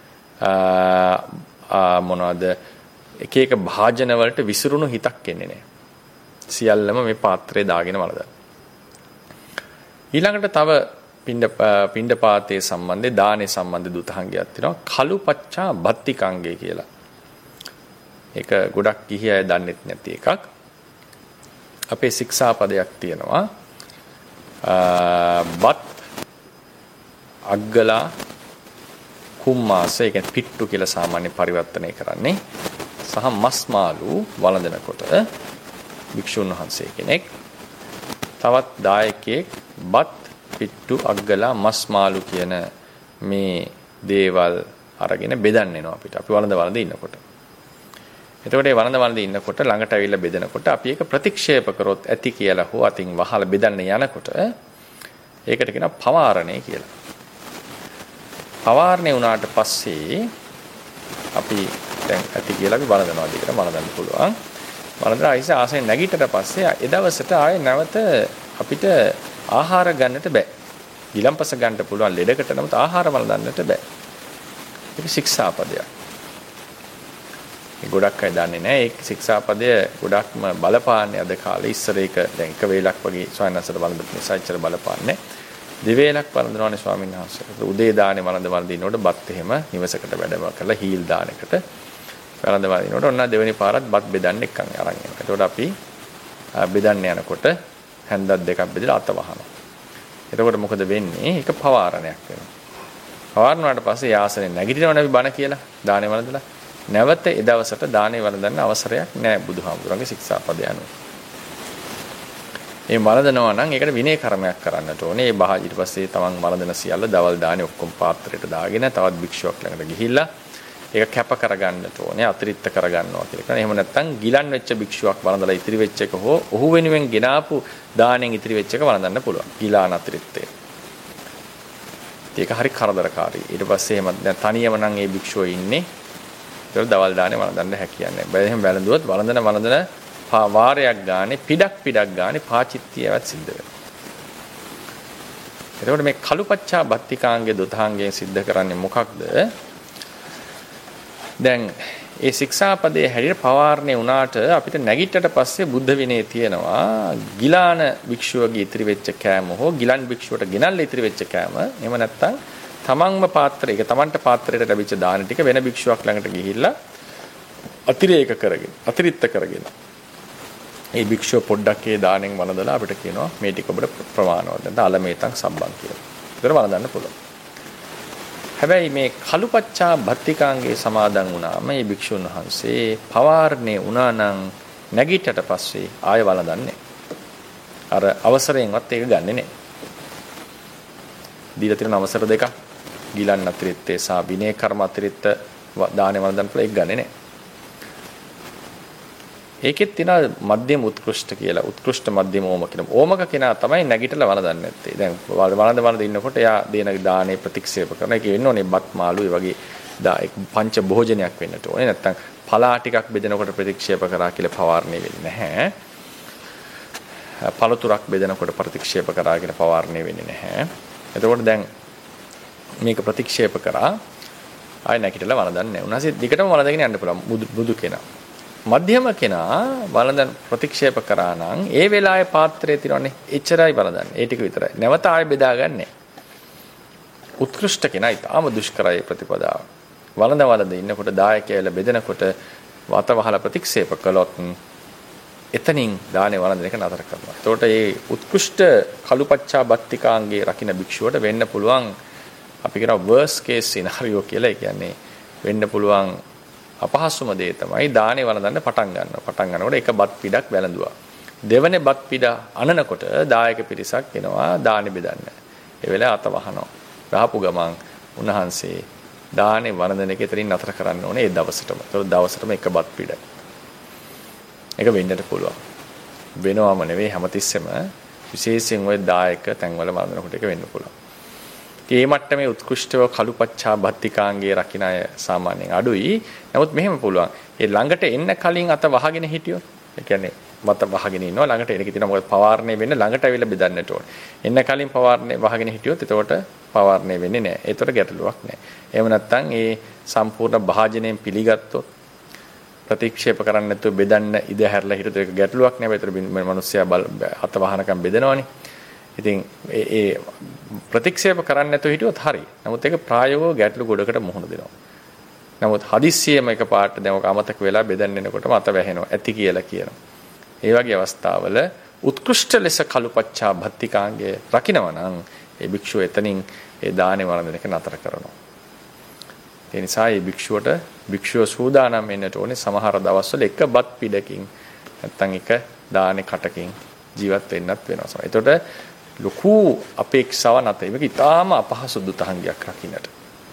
මොනවද එක එක භාජන වලට විසිරුණු හිතක් එන්නේ නැහැ. සියල්ලම මේ පාත්‍රයේ දාගෙන වළඳන. ඊළඟට තව පින්ඩ පින්ඩපාතයේ සම්බන්ධේ දානේ සම්බන්ධ දුතහංගයක් තියෙනවා. කලුපච්චා බත්තිකාංගය කියලා. ඒක ගොඩක් ගිහි අය දන්නෙත් නැති එකක්. අපේ ශික්ෂාපදයක් තියෙනවා. බත් අග්ගලා කුම්මාස ඒ කියන්නේ පිට්ටු කියලා සාමාන්‍ය පරිවර්තනය කරන්නේ සහ මස් මාළු වළඳනකොට භික්ෂුන් වහන්සේ කෙනෙක් තවත් දායකයෙක් බත් පිට්ටු අග්ගලා මස් මාළු කියන මේ දේවල් අරගෙන බෙදන්න එනවා අපිට අපි වළඳ වළඳ ඉන්නකොට. එතකොට ඒ වළඳ වළඳ ඉන්නකොට ළඟට ඇවිල්ලා බෙදනකොට අපි ඒක ප්‍රතික්ෂේප කරොත් ඇති කියලා හෝ අතින් වහලා බෙදන්න යනකොට ඒකට කියනවා පවාරණය කියලා. පවාරණය වුණාට පස්සේ අපි දැන් ඇති කියලා අපි වළඳනවා දෙකට වළඳන්න පුළුවන්. වළඳලා ආයෙත් ආසෙන් නැගිටට පස්සේ ඒ දවසට ආයෙ නැවත අපිට ආහාර ගන්නට බෑ. ගිලම්පස ගන්න පුළුවන් ලෙඩකට නමුත් ආහාර වළඳන්නට බෑ. ඒක ශික්ෂාපදයක්. මේ ගොඩක් අය දන්නේ නැහැ. ඒ ශික්ෂාපදය ගොඩක්ම බලපාන්නේ අද කාලේ. ඉස්සර ඒක දැන් එක වේලක් වගේ ස්වාමීන් වහන්සේට වළඳපු නිසා ඉච්චර බලපාන්නේ. දෙවේලක් වළඳනවානේ ස්වාමීන් වහන්සේ. උදේ දානේ වළඳ වළඳ ඉන්නකොට බත් එහෙම නිවසකට වැඩම කරලා හීල් දානකට වළඳ වළඳ ඉන්නකොට ඔන්න දෙවෙනි පාරත් බත් බෙදන්න එක්කන් අරන් එනවා. එතකොට අපි බෙදන්න යනකොට හැන්දක් දෙකක් බෙදලා අත වහනවා. එතකොට මොකද වෙන්නේ? ඒක පවාරණයක් වෙනවා. පවාරණාට පස්සේ යාසනේ නැගිටිනවනේ අපි බණ කියලා දානේ වළඳලා නැවත ඒ දවසට දානේ වළඳන්න අවසරයක් නැහැ බුදුහාමුදුරන්ගේ ශික්ෂාපදය අනුව. මේ වළඳනවා නම් ඒකට විනය කර්මයක් කරන්නට ඕනේ. ඒ බහ ඊට පස්සේ තමන් වළඳන සියල්ල දවල් දානේ ඔක්කොම පාත්‍රයට දාගෙන තවත් භික්ෂුවක් ළඟට ගිහිල්ලා ඒක කැප කරගන්නට ඕනේ. අතිරික්ත කරගන්නවා කියලා කියනවා. එහෙම නැත්නම් ගිලන් වෙච්ච භික්ෂුවක් වළඳලා ඉතිරි වෙච්ච එක හෝ ඔහු වෙනුවෙන් ගෙනාපු දාණයෙන් ඉතිරි වෙච්ච එක වළඳන්න පුළුවන්. ගිලාන අතිරික්තය. ඒක හරි කරදරකාරී. ඊට පස්සේ එහෙම දැන් තනියම නම් ඒ භික්ෂුව ඉන්නේ. ඒක දවල් දානේ වළඳන්න හැකියන්නේ නැහැ. එහෙම බැලඳුවොත් වළඳන වළඳන වාරයක් ගානේ පිටක් පිටක් ගානේ පාචිත්‍යවත් සිද්ධ වෙනවා. එතකොට මේ කලුපච්චා බත්තිකාංගයේ දොතාංගයෙන් සිද්ධ කරන්නේ මොකක්ද? දැන් ඒ ශික්ෂාපදයේ හැටියට පවාරණය වුණාට අපිට නැගිටට පස්සේ බුද්ධ විනයේ තියෙනවා ගිලාන භික්ෂුවගේ ඉතිරි වෙච්ච කෑම හෝ ගිලන් භික්ෂුවට ගෙනල්ලා ඉතිරි වෙච්ච කෑම එහෙම නැත්නම් තමන්ම පාත්‍රයක තමන්ට පාත්‍රයට ලැබිච්ච දාන ටික වෙන භික්ෂුවක් ළඟට ගිහිල්ලා අතිරේක කරගෙන අතිරික්ත කරගෙන ඒ භික්ෂුව පොඩ්ඩක් ඒ දාණයෙන් වළඳලා අපිට කියනවා මේ ටික ඔබට ප්‍රමාණවත් නැත්නම් අලමේතං සම්බන් කියලා. ඒතර වළඳන්න පුළුවන්. හැබැයි මේ කලුපච්චා බත්තිකාංගයේ සමාදන් වුණාම මේ භික්ෂුන් වහන්සේ පවාරණේ වුණා නම් නැගිටට පස්සේ ආය වළඳන්නේ. අර අවසරයෙන්වත් ඒක ගන්නෙ නෑ. දීලා තියෙන අවසර දෙකක් ගිලන් අතිරිත්තේ සහ විනය කර්ම අතිරිත්ත දානේ වළඳන්න පුළුවන් ඒක ගන්නෙ නෑ. ඒකෙත් තියෙන මධ්‍යම උත්කෘෂ්ඨ කියලා උත්කෘෂ්ඨ මධ්‍යම ඕම කියන ඕමක කෙනා තමයි නැගිටලා වළඳන්නේ නැත්තේ. දැන් වළඳ වළඳ ඉන්නකොට එයා දෙන දානේ ප්‍රතික්ෂේප කරන එක වෙන්න ඕනේ බත් මාළු ඒ වගේ පංච භෝජනයක් වෙන්නට ඕනේ. නැත්තම් පලා ටිකක් බෙදෙනකොට ප්‍රතික්ෂේප කරා කියලා පවාරණය වෙන්නේ නැහැ. පළතුරක් බෙදෙනකොට ප්‍රතික්ෂේප කරා කියලා පවාරණය වෙන්නේ නැහැ. එතකොට දැන් මේක ප්‍රතික්ෂේප කරා ආය නැගිටලා වළඳන්නේ නැහැ. උන්වහන්සේ දිගටම වළඳගෙන යන්න පුළුවන් බුදු කෙනා. මධ්‍යම කෙනා වළඳන ප්‍රතික්ෂේප කරා නම් ඒ වෙලාවේ පාත්‍රයේ තිරවන්නේ එච්චරයි වළඳන්නේ. ඒ ටික විතරයි. නැවත ආය බෙදාගන්නේ. උත්කෘෂ්ඨ කෙනා ඊටාම දුෂ්කරයි ප්‍රතිපදාව. වළඳ වළඳ ඉන්නකොට දායකයල බෙදෙනකොට වත වහලා ප්‍රතික්ෂේප කළොත් එතනින් දානේ වළඳන එක නතර කරනවා. එතකොට මේ උත්කෘෂ්ඨ කලුපච්චා බත්තිකාංගේ රකින්න භික්ෂුවට වෙන්න පුළුවන් අපි කියනවා worst case scenario කියලා. ඒ කියන්නේ වෙන්න පුළුවන් අපහසුම දේ තමයි දානේ වළඳන්න පටන් ගන්නවා. පටන් ගන්නකොට එක බත් පිඩක් වැළඳුවා. දෙවනේ බත් පිඩ අනනකොට දායක පිරිසක් එනවා දානේ බෙදන්න. ඒ වෙලාව අත වහනවා. රහපු ගමන් උන්වහන්සේ දානේ වළඳන එක එතනින් නතර කරන්න ඕනේ ඒ දවසටම. ඒතකොට දවසටම එක බත් පිඩ. ඒක වෙන්නට පුළුවන්. වෙනවම නෙවෙයි හැමතිස්සෙම විශේෂයෙන් ওই දායක තැන්වල වළඳනකොට ඒක වෙන්න පුළුවන්. ඒ මට්ටමේ උත්කෘෂ්ඨව කලුපච්චා බත්තිකාංගේ රකින්න අය සාමාන්‍යයෙන් අඩුයි. නමුත් මෙහෙම පුළුවන්. ඒ ළඟට එන්න කලින් අත වහගෙන හිටියොත්, ඒ කියන්නේ මත වහගෙන ඉන්නවා ළඟට එන කිතින මොකද පවාරණය වෙන්න ළඟට ඇවිල්ලා බෙදන්නට ඕනේ. එන්න කලින් පවාරණය වහගෙන හිටියොත් එතකොට පවාරණය වෙන්නේ නැහැ. ඒතර ගැටලුවක් නැහැ. එහෙම නැත්නම් ඒ සම්පූර්ණ භාජනයෙන් පිළිගත්තොත් ප්‍රතික්ෂේප කරන්නේ නැතුව බෙදන්න ඉඩ හැරලා හිටියොත් ඒක ගැටලුවක් නෑ. ඒතර මිනිස්සයා අත වහනකම් බෙදනවනේ. ඉතින් ඒ ප්‍රතික්ෂේප කරන්නේ නැතුව හිටියොත් හරි. නමුත් ඒක ප්‍රායෝගික ගැටලු ගොඩකට මුහුණ දෙනවා. නමුත් හදිස්සියෙම එකපාරට දැන් ඔක අමතක වෙලා බෙදන්න එනකොටම අත වැහෙනවා. ඇති කියලා කියනවා. ඒ වගේ අවස්ථාවල උත්කෘෂ්ඨ ලෙස කලුපච්චා භත්තිකාංගය රකින්නවා නම් ඒ භික්ෂුව එතනින් ඒ දානේ වළඳන එක නතර කරනවා. ඒ නිසා මේ භික්ෂුවට භික්ෂුව සූදානම් වෙන්නට ඕනේ සමහර දවස්වල එක බත් පිඩකින් නැත්තම් එක දානේ කටකින් ජීවත් වෙන්නත් වෙනවා. ඒතකොට ලොකු අපේක්ෂාවක් නැත. මේක ඊටාම අපහසු දුතහංගයක් රකින්නට.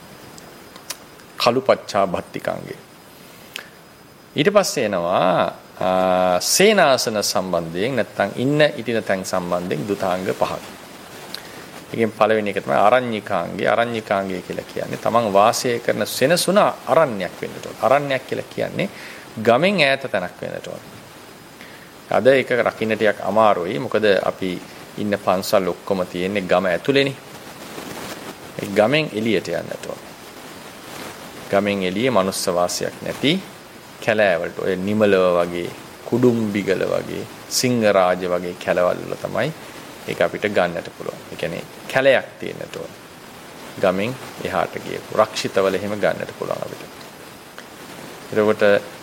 කලුපච්චා භත්තිකාංගේ. ඊට පස්සේ එනවා සේනාසන සම්බන්ධයෙන් නැත්තම් ඉන්න ඉතින තැන් සම්බන්ධයෙන් දුතාංග පහක්. එකෙන් පළවෙනි එක තමයි අරඤ්ඤිකාංගේ. අරඤ්ඤිකාංගය කියලා කියන්නේ තමන් වාසය කරන සෙනසුන අරණ්‍යයක් වෙන්නට ඕන. අරණ්‍යයක් කියලා කියන්නේ ගමෙන් ඈත තැනක් වෙන්නට ඕන. අද ඒක රකින්න ටිකක් අමාරුයි. මොකද අපි ඉන්න පන්සල් ඔක්කොම තියෙන්නේ ගම ඇතුලේනේ. ඒ ගමෙන් එළියට යන්නට ඕන. ගමෙන් එළියේ මනුස්ස වාසයක් නැති කැලෑවලට ඔය නිමලව වගේ කුඩුම්බිගල වගේ සිංහරාජ වගේ කැලවල් වල තමයි ඒක අපිට ගන්නට පුළුවන්. ඒ කියන්නේ කැලයක් තියෙන්නට ඕන. ගමෙන් එහාට ගියපු රක්ෂිතවල එහෙම ගන්නට පුළුවන් අපිට. එතකොට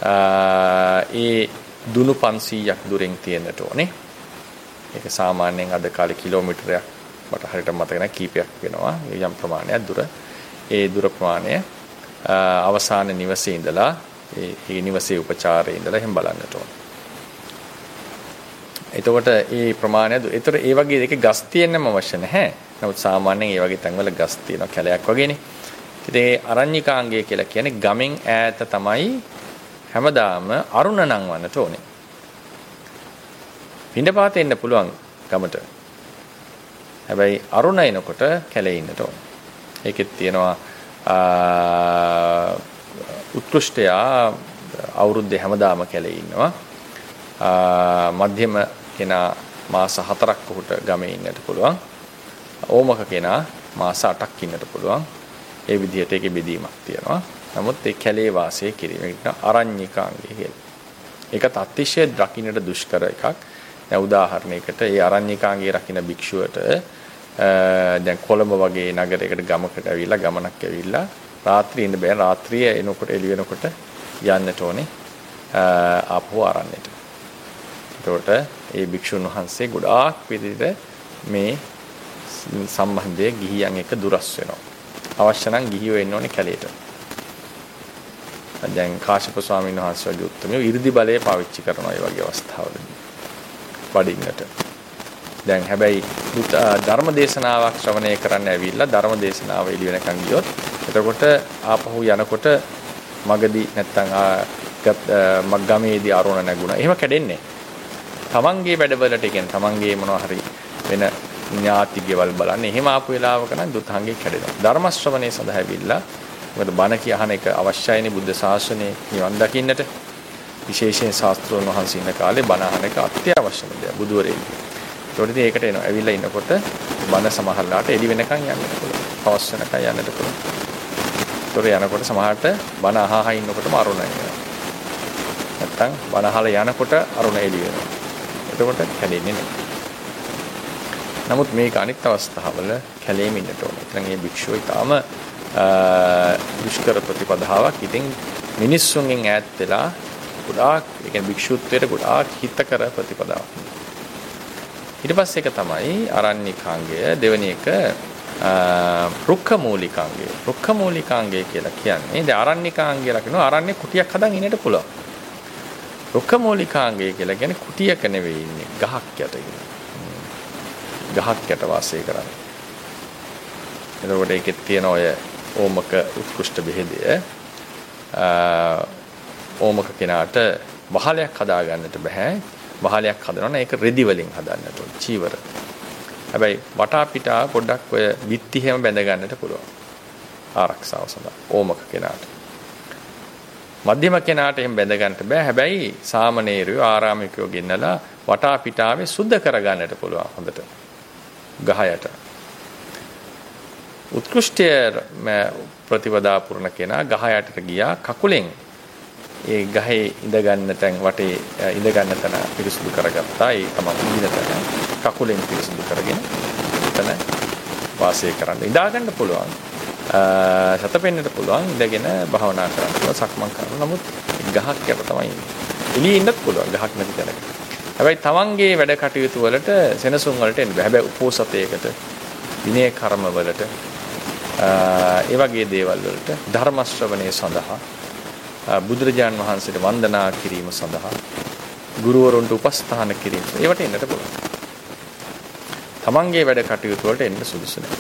ඒ දුනු පන්සීයක් දුරින් තියෙන්නට ඕනේ. ඒක සාමාන්‍යයෙන් අද කාලේ කිලෝමීටරයක් මට හරියට මතක නැහැ කීපයක් වෙනවා. ඒ යම් ප්‍රමාණයක් දුර. ඒ දුර ප්‍රමාණය අවසාන නිවසේ ඉඳලා ඒ ඒ නිවසේ උපචාරයේ ඉඳලා එහෙම බලන්නට ඕන. එතකොට ඒ ප්‍රමාණය ඒතර ඒ වගේ දෙකේ ගස් තියෙන්නම අවශ්‍ය නැහැ. නමුත් සාමාන්‍යයෙන් ඒ වගේ තැන්වල ගස් තියෙනවා කැලයක් වගේනේ. ඉතින් ඒ අරඤ්ඤිකාංගය කියලා කියන්නේ ගමෙන් ඈත තමයි හැමදාම අරුණ නංවන්නට ඕනේ. පින්ඩපාතේ ඉන්න පුළුවන් ගමට. හැබැයි අරුණ එනකොට කැලේ ඉන්නට ඕනේ. ඒකෙත් තියෙනවා උත්කෘෂ්ඨයා අවුරුද්දේ හැමදාම කැලේ ඉන්නවා. මධ්‍යම කෙනා මාස හතරක් උහුට ගමේ ඉන්නට පුළුවන්. ඕමක කෙනා මාස අටක් ඉන්නට පුළුවන්. ඒ විදිහට ඒකේ බෙදීමක් තියෙනවා. නමුත් ඒ කැලේ වාසය කිරීම කියන අරඤ්ඤිකාංගය කියලා. ඒකත් අතිශය දකින්නට දුෂ්කර එකක්. දැන් උදාහරණයකට ඒ අරඤ්ඤිකාංගය රකින්න භික්ෂුවට දැන් කොළඹ වගේ නගරයකට ගමකට ඇවිල්ලා ගමනක් ඇවිල්ලා රාත්‍රියේ ඉන්න බෑ. රාත්‍රිය එනකොට එළි වෙනකොට යන්නට ඕනේ ආපහු ආරණ්‍යට. එතකොට ඒ භික්ෂුන් වහන්සේ ගොඩාක් විදිහට මේ සම්බන්ධයේ ගිහියන් එක දුරස් වෙනවා. අවශ්‍ය නම් ගිහියෝ එන්න ඕනේ කැලේට. දැන් කාශ්‍යප ස්වාමීන් වහන්සේ වගේ උත්තමයෝ 이르දි බලය පාවිච්චි කරනවා මේ වගේ අවස්ථාවලදී. වඩින්නට. දැන් හැබැයි ධර්ම දේශනාවක් ශ්‍රවණය කරන්න ඇවිල්ලා ධර්ම දේශනාව එළි වෙනකන් ගියොත් එතකොට ආපහු යනකොට මගදී නැත්තම් මග්ගමේදී අරුණ නැගුණා. එහෙම කැඩෙන්නේ. තමන්ගේ වැඩවලට කියන්නේ තමන්ගේ මොනවා හරි වෙන ඥාති ගෙවල් බලන්නේ. එහෙම ආපු වෙලාවක නම් දුතාංගේ කැඩෙනවා. ධර්ම ශ්‍රවණය සඳහා ඇවිල්ලා මොකද බණ කිය අහන එක අවශ්‍යයිනේ බුද්ධ ශාසනයේ නිවන් දකින්නට. විශේෂයෙන් ශාස්ත්‍රෝන් වහන්සේ ඉන්න කාලේ බණ අහන එක අත්‍යවශ්‍යම දෙයක් බුදුවරයෙක්. ඒකට ඉතින් ඒකට එනවා. ඇවිල්ලා ඉන්නකොට බණ සමහරලාට එළි වෙනකන් යන්නත් පුළුවන්. හවස් වෙනකන් යන්නත් පුළුවන්. ඒතොර යනකොට සමහරට බණ අහහා ඉන්නකොටම අරුණ එනවා. නැත්තම් බණ අහලා යනකොට අරුණ එළි වෙනවා. එතකොට කැඩෙන්නේ නැහැ. නමුත් මේක අනිත් අවස්ථාවල කැලේම ඉන්නට ඕනේ. එතන මේ භික්ෂුව ඊටාම දුෂ්කර ප්‍රතිපදාවක්. ඉතින් මිනිස්සුන්ගෙන් ඈත් වෙලා ගොඩාක් ඒ කියන්නේ භික්ෂුත්වයට ගොඩාක් හිතකර ප්‍රතිපදාවක්. ඊට පස්සේ එක තමයි ආරණ්‍යකාංගය. දෙවෙනි එක රුක්ඛමූලිකාංගය. රුක්ඛමූලිකාංගය කියලා කියන්නේ දැන් ආරණ්‍යකාංගය ලකිනවා ආරණ්‍ය කුටියක් හදන් ඉන්නට පුළුවන්. රුක්ඛමූලිකාංගය කියලා කියන්නේ කුටියක නෙවෙයි ඉන්නේ ගහක් යට ඉන්නේ. ගහක් යට වාසය කරන්නේ. එතකොට ඒකෙත් තියෙන ඔය ඕමක උත්කෘෂ්ඨ බෙහෙදය ඕමක කෙනාට වහලයක් හදා ගන්නට බෑ. වහලයක් හදනවා නම් ඒක රෙදි වලින් හදන්නට ඕන චීවර. හැබැයි වටා පිටා පොඩ්ඩක් ඔය බිත්ති හැම බැඳ ගන්නට පුළුවන්. ආරක්ෂාව සඳහා ඕමක කෙනාට. මධ්‍යම කෙනාට එහෙම බැඳ ගන්නට බෑ. හැබැයි සාමණේරයෝ ආරාමිකයෝ ගෙන්නලා වටා පිටාවේ සුද්ධ කර ගන්නට පුළුවන් හොඳට. ගහයට. උත්කෘෂ්ඨ ප්‍රතිපදා පුරණ කෙනා ගහයටට ගියා කකුලෙන් ඒ ගහේ ඉඳ ගන්න තැන් වටේ ඉඳ ගන්න තැන පිරිසුදු කරගත්තා. ඒ තමයි ඉඳ තැන කකුලෙන් පිරිසුදු කරගෙන එතන වාසය කරන්න. ඉඳා ගන්න පුළුවන්. සතපෙන්නට පුළුවන්. ඉඳගෙන භාවනා කරන්න පුළුවන්. සක්මන් කරන්න. නමුත් ගහක් යට තමයි ඉන්නේ. එළියේ ඉන්නත් පුළුවන් ගහක් නැති තැනක. හැබැයි තමන්ගේ වැඩ කටයුතු වලට සෙනසුන් වලට එන්න බෑ. හැබැයි උපෝසතයකට විනය කර්ම වලට ඒ වගේ දේවල් වලට ධර්ම ශ්‍රවණය සඳහා බුදුරජාන් වහන්සේට වන්දනා කිරීම සඳහා ගුරුවරුන්ට උපස්ථාන කිරීම ඒවට එන්නට පුළුවන්. තමන්ගේ වැඩ කටයුතු වලට එන්න සුදුසු නැහැ.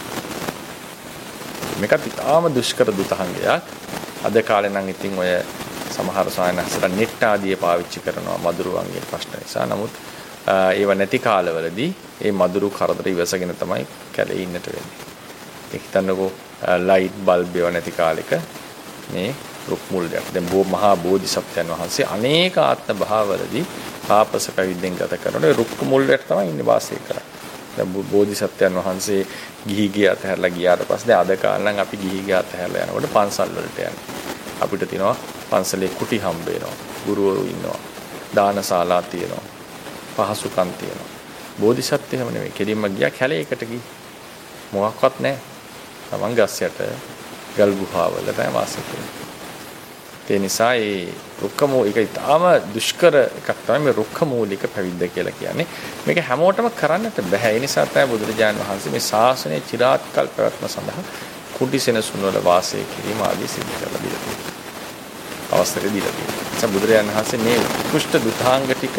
මේකත් ඉතාම දුෂ්කර දුතහංගයක්. අද කාලේ නම් ඉතින් ඔය සමහර සායනහසලා නෙට් ආදිය පාවිච්චි කරනවා මදුරුවන්ගේ ප්‍රශ්න නිසා. නමුත් ඒව නැති කාලවලදී මේ මදුරු කරදර ඉවසගෙන තමයි කැලේ ඉන්නට වෙන්නේ. ඒක හිතන්නකෝ ලයිට් බල්බ් ඒව නැති කාලෙක මේ රුක් මුල්යක්. දැන් බෝ මහා බෝධිසත්වයන් වහන්සේ අනේක ආත්ම භාවවලදී තාපස පැවිද්දෙන් ගත කරන රුක් මුල්යට තමයි ඉන්නේ වාසය කරන්නේ. දැන් බෝධිසත්වයන් වහන්සේ ගිහි ගිය අතහැරලා ගියාට පස්සේ දැන් අද කාලේ නම් අපි ගිහි ගිය අතහැරලා යනකොට පන්සල් වලට යන්නේ. අපිට තියෙනවා පන්සලේ කුටි හම්බ වෙනවා. ගුරුවරු ඉන්නවා. දානශාලා තියෙනවා. පහසුකම් තියෙනවා. බෝධිසත්ව එහෙම නෙවෙයි. කෙලින්ම ගියා කැලේකට ගිහින්. මොකක්වත් නැහැ. තමන් ගස් යට ගල් ගුහාවල තමයි වාසය කරන්නේ. ඒ නිසා ඒ රුක්කමෝ එක ඉතාම දුෂ්කර එකක් තමයි මේ රුක්කමූලික පැවිද්ද කියලා කියන්නේ. මේක හැමෝටම කරන්නට බෑ. ඒ නිසා තමයි බුදුරජාණන් වහන්සේ මේ ශාසනය চিරාත් කල් පැවැත්ම සඳහා කුටි සෙනසුන් වල වාසය කිරීම ආදී සිදු කරලා දීලා තියෙනවා. අවස්ථරේ දීලා තියෙනවා. ඒ නිසා බුදුරජාණන් වහන්සේ මේ කුෂ්ඨ දුතාංග ටික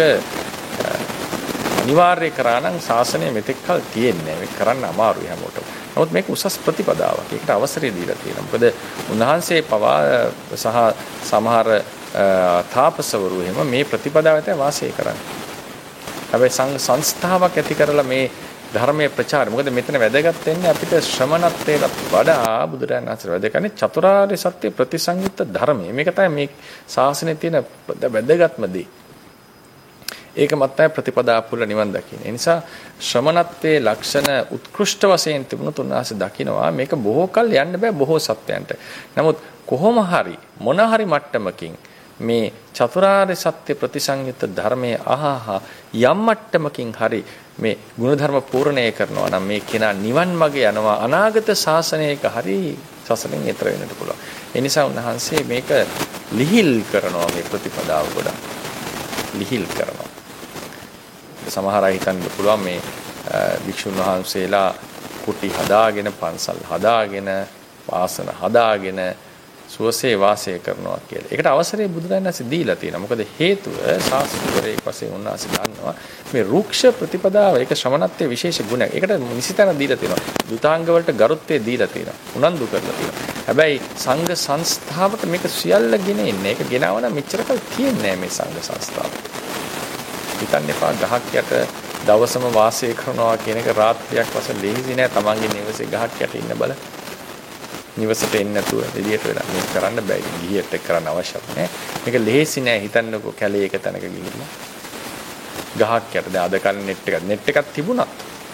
අනිවාර්ය කරා නම් ශාසනය මෙතෙක් කල් තියෙන්නේ. මේක කරන්න අමාරුයි හැමෝටම. නමුත් මේක උසස් ප්‍රතිපදාවක්. ඒකට අවසරය දීලා තියෙනවා. මොකද උන්වහන්සේ පවා සහ සමහර තාපසවරු එහෙම මේ ප්‍රතිපදාවට වාසය කරන්නේ. හැබැයි සංස්ථාවක් ඇති කරලා මේ ධර්මයේ ප්‍රචාරය. මොකද මෙතන වැදගත් වෙන්නේ අපිට ශ්‍රමණත්වයට වඩා බුදුරජාණන් වහන්සේ වැදගන්නේ චතුරාර්ය සත්‍ය ප්‍රතිසංයුක්ත ධර්මය. මේක තමයි මේ ශාසනයේ තියෙන වැදගත්ම දේ. ඒක මත තමයි ප්‍රතිපදා පුර නිවන් දකින්නේ. ඒ නිසා ශ්‍රමණත්වයේ ලක්ෂණ උත්කෘෂ්ඨ වශයෙන් තිබුණු තුන්වහන්සේ දකිනවා මේක බොහෝ කල් යන්න බෑ බොහෝ සත්‍යයන්ට. නමුත් කොහොම හරි මොන හරි මට්ටමකින් මේ චතුරාර්ය සත්‍ය ප්‍රතිසංයුක්ත ධර්මයේ අහහා යම් මට්ටමකින් හරි මේ ගුණධර්ම පූර්ණණය කරනවා නම් මේ කෙනා නිවන් මඟ යනවා. අනාගත ශාසනයක හරි සසලෙන් එතර වෙන්නට පුළුවන්. ඒ නිසා උන්වහන්සේ මේක ලිහිල් කරනවා මේ ප්‍රතිපදාව ගොඩක්. ලිහිල් කරනවා. සමහර අය හිතන්න පුළුවන් මේ වික්ෂුන් වහන්සේලා කුටි හදාගෙන පන්සල් හදාගෙන වාසන හදාගෙන සුවසේ වාසය කරනවා කියලා. ඒකට අවසරය බුදුරජාණන් වහන්සේ දීලා තියෙනවා. මොකද හේතුව ශාස්ත්‍රවරයෙක් වශයෙන් උන්වහන්සේ දන්නවා මේ රුක්ෂ ප්‍රතිපදාව ඒක ශ්‍රමණත්වයේ විශේෂ ගුණයක්. ඒකට නිසිතන දීලා තියෙනවා. දුතාංග වලට ගරුත්වය දීලා තියෙනවා. උනන්දු කරලා තියෙනවා. හැබැයි සංඝ සංස්ථාවට මේක සියල්ල ගෙන එන්නේ. ඒක ගෙනවන මෙච්චර කල් තියෙන්නේ නැහැ මේ සංඝ සංස්ථාව. හිතන්න එපා ගහක් යට දවසම වාසය කරනවා කියන එක රාත්‍රියක් වශයෙන් ලේසි නෑ. තමන්ගේ නිවසේ ගහක් යට ඉන්න බල. නිවසට එන්නේ නැතුව එළියට වෙලා මේක කරන්න බෑ. ගිහියට එක් කරන්න අවශ්‍යත් නෑ. මේක ලේසි නෑ හිතන්නකෝ කැලේ එක තැනක ගිහිල්ලා. ගහක් යට දැන් අද කලින් net එකක් net එකක් තිබුණත්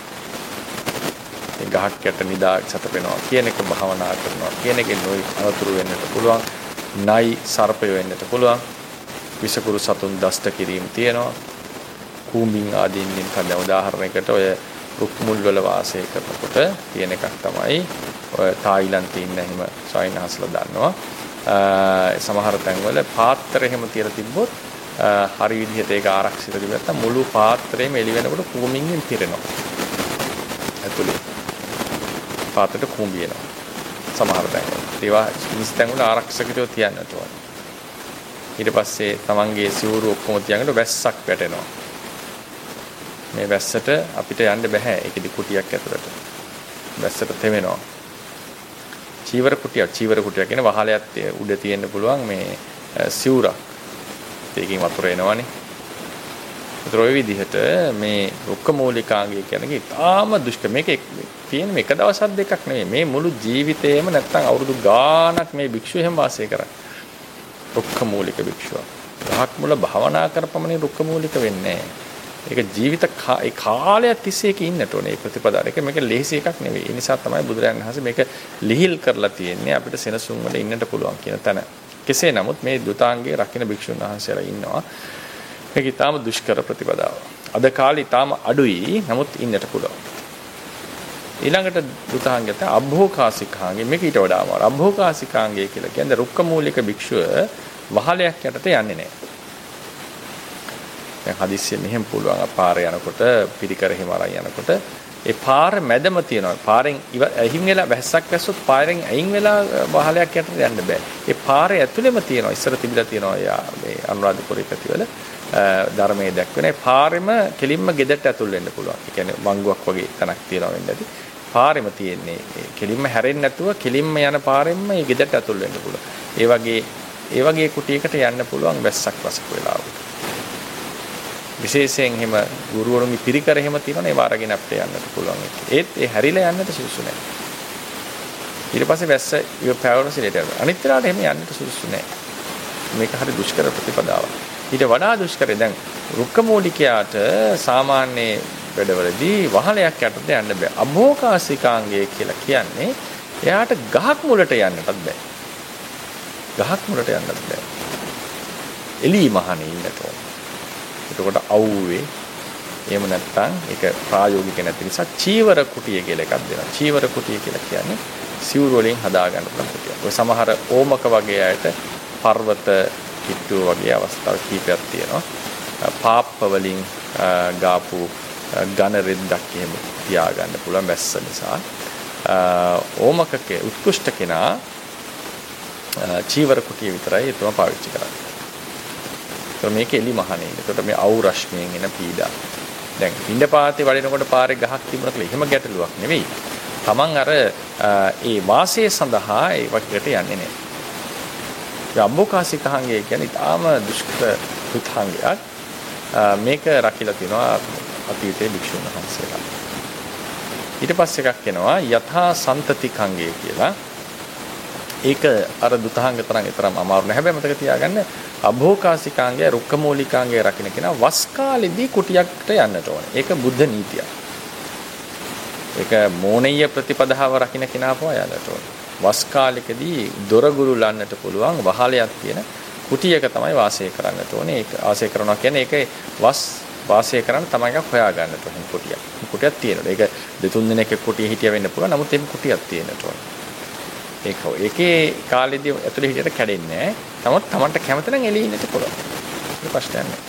ඒ ගහක් යට නිදා සතපෙනවා කියන එක භාවනා කරනවා කියන එකෙන් නොයි අනතුරු වෙන්නට පුළුවන්. නයි සර්පය වෙන්නට පුළුවන්. විසකුරු සතුන් දෂ්ට කිරීම තියෙනවා. කූඹින් ආදීන්ගෙන් තමයි උදාහරණයකට ඔය රුක් මුල් වල වාසය කරනකොට තියෙන එකක් තමයි ඔය තායිලන්තේ ඉන්න හිම සයින්හස්ලා දන්නවා. සමහර තැන්වල පාත්‍ර එහෙම තියලා තිබ්බොත් හරි විදිහට ඒක ආරක්ෂිත කරලා නැත්නම් මුළු පාත්‍රයම එළි වෙනකොට කූඹින්ගෙන් පිරෙනවා. ඇතුලේ පාත්‍රයට කූඹි එනවා. සමහර තැන්වල. ඒවා මිස් තැන්වල ආරක්ෂකව තියන්නට ඕන. ඊට පස්සේ තමන්ගේ සිවුරු ඔක්කොම තියනකොට වැස්සක් වැටෙනවා. මේ වැස්සට අපිට යන්න බෑ. ඒකෙදි කුටියක් ඇතුළට. වැස්සට තෙමෙනවා. චීවර කුටියක් චීවර කුටියක් කියන වහලයක් උඩ තියෙන්න පුළුවන් මේ සිවුරක්. ඒකෙන් වතුර එනවනේ. ඒතර ඔය විදිහට මේ රුක්කමූලිකාංගය කියන්නේ ඉතාම දුෂ්කර. මේක තියෙන එක දවසක් දෙකක් නෙමෙයි. මේ මුළු ජීවිතේම නැත්තම් අවුරුදු ගාණක් මේ භික්ෂුව එහෙම වාසය කරන්නේ. රුක්කමූලික භික්ෂුව. ගහක් මුල භාවනා කරපමණින් රුක්කමූලික වෙන්නේ නැහැ. ඒක ජීවිත ඒ කාලයක් තිස්සේ ඒක ඉන්නට ඕනේ. මේ ප්‍රතිපදාව. ඒක මේක ලේසි එකක් නෙවෙයි. ඒ නිසා තමයි බුදුරජාණන් වහන්සේ මේක ලිහිල් කරලා තියෙන්නේ අපිට සෙනසුන් වල ඉන්නට පුළුවන් කියන තැන. කෙසේ නමුත් මේ දුතාංගයේ රකින්න භික්ෂුන් වහන්සේලා ඉන්නවා. මේක ඊටාම දුෂ්කර ප්‍රතිපදාව. අද කාලේ ඊටාම අඩුයි. නමුත් ඉන්නට පුළුවන්. ඊළඟට දුතාංගයට අභෝකාසිකාංගය මේක ඊට වඩා අමාරු. අභෝකාසිකාංගය කියලා කියන්නේ රුක්කමූලික භික්ෂුව වහලයක් යටට යන්නේ නැහැ. දැන් හදිස්සියෙන් මෙහෙම පුළුවන් පාරේ යනකොට පිරිකර හිම අරන් යනකොට ඒ පාර මැදම තියෙනවා. පාරෙන් අයින් වෙලා වැස්සක් වැස්සොත් පාරෙන් අයින් වෙලා වහලයක් යටට යන්න බෑ. ඒ පාරේ ඇතුළෙම තියෙනවා. ඉස්සර තිබිලා තියෙනවා මේ අනුරාධපුරේ පැතිවල ධර්මයේ දැක්වෙන ඒ පාරෙම කෙලින්ම ගෙදරට ඇතුල් වෙන්න පුළුවන්. ඒ කියන්නේ වංගුවක් වගේ තැනක් තියෙනවා වෙන්න ඇති. පාරෙම තියෙන්නේ කෙලින්ම හැරෙන්නේ නැතුව කෙලින්ම යන පාරෙන්ම මේ ගෙදරට ඇතුල් වෙන්න පුළුවන්. ඒ වගේ ඒ වගේ කුටියකට යන්න පුළුවන් වැස්සක් වසක වෙලාවකට. විශේෂයෙන් එහෙම ගුරුවරුන්ගේ පිරිකර එහෙම තියෙනවනේ ඒව අරගෙන අපිට යන්නත් පුළුවන්. ඒත් ඒ හැරිලා යන්නට සුදුසු නැහැ. ඊට පස්සේ වැස්ස ඉව පැවර සිලට යනවා. අනිත් වෙලාවට එහෙම යන්නට සුදුසු නැහැ. මේක හරි දුෂ්කර ප්‍රතිපදාවක්. ඊට වඩා දුෂ්කරයි දැන් රුක්කමූලිකයාට සාමාන්‍ය වැඩවලදී වහලයක් යටට යන්න බෑ. අභෝකාසිකාංගය කියලා කියන්නේ එයාට ගහක් මුලට යන්නටත් බෑ. ගහක් මුලට යන්නත් බෑ. එළි මහනේ ඉන්නට ඕන. එතකොට අවුවේ එහෙම නැත්නම් ඒක ප්‍රායෝගික නැති නිසා චීවර කුටිය කියලා එකක් දෙනවා. චීවර කුටිය කියලා කියන්නේ සිවුරු වලින් හදා ගන්න පුළුවන් කුටියක්. ඔය සමහර ඕමක වගේ අයට පර්වත කිට්ටුව වගේ අවස්ථා කීපයක් තියෙනවා. පාප්ප වලින් ගාපු ඝන රෙද්දක් එහෙම තියාගන්න පුළුවන් වැස්ස නිසා. ඕමකකේ උත්කෘෂ්ඨ කෙනා චීවර කුටිය විතරයි එතන පාවිච්චි කරන්නේ. ඒතර මේක එලි මහනේ. ඒකට මේ අවු රශ්මියෙන් එන පීඩා. දැන් පින්ඩපාතේ වඩිනකොට පාරේ ගහක් තිබුණා කියලා එහෙම ගැටලුවක් නෙවෙයි. Taman අර ඒ වාසය සඳහා ඒ වටේට යන්නේ නැහැ. අභෝකාසිකාංගය කියන්නේ ඊටාම දුෂ්කර දුතාංගයක්. මේක රකිලා තිනවා අතීතයේ භික්ෂුන් වහන්සේලා. ඊට පස්සේ එකක් එනවා යථා සන්තතිකාංගය කියලා. ඒක අර දුතාංග තරම් ඊතරම් අමාරු නෑ. හැබැයි මතක තියාගන්න අභෝකාසිකාංගය රුක්කමූලිකාංගය රකින්න කෙනා වස් කාලෙදී කුටියකට යන්නට ඕනේ. ඒක බුද්ධ නීතියක්. ඒක මෝණීය ප්‍රතිපදාව රකින්න කෙනා පවා යන්නට ඕනේ. වස් කාලෙකදී දොරගුරු ලන්නට පුළුවන් වහලයක් තියෙන කුටියක තමයි වාසය කරන්නට ඕනේ. ඒක වාසය කරනවා කියන්නේ ඒකේ වස් වාසය කරන්න තමයි එකක් හොයා ගන්නට ඕනේ කුටියක්. කුටියක් තියෙනවා. ඒක දෙතුන් දිනක කුටිය හිටිය වෙන්න පුළුවන්. නමුත් ඒක කුටියක් තියෙන්නට ඕනේ. ඒක ඒකේ කාලෙදී ඇතුලේ හිටියට කැඩෙන්නේ නැහැ. නමුත් Tamanට කැමති නම් එළියේ ඉන්නට පුළුවන්. ඒක ප්‍රශ්නයක් නෑ.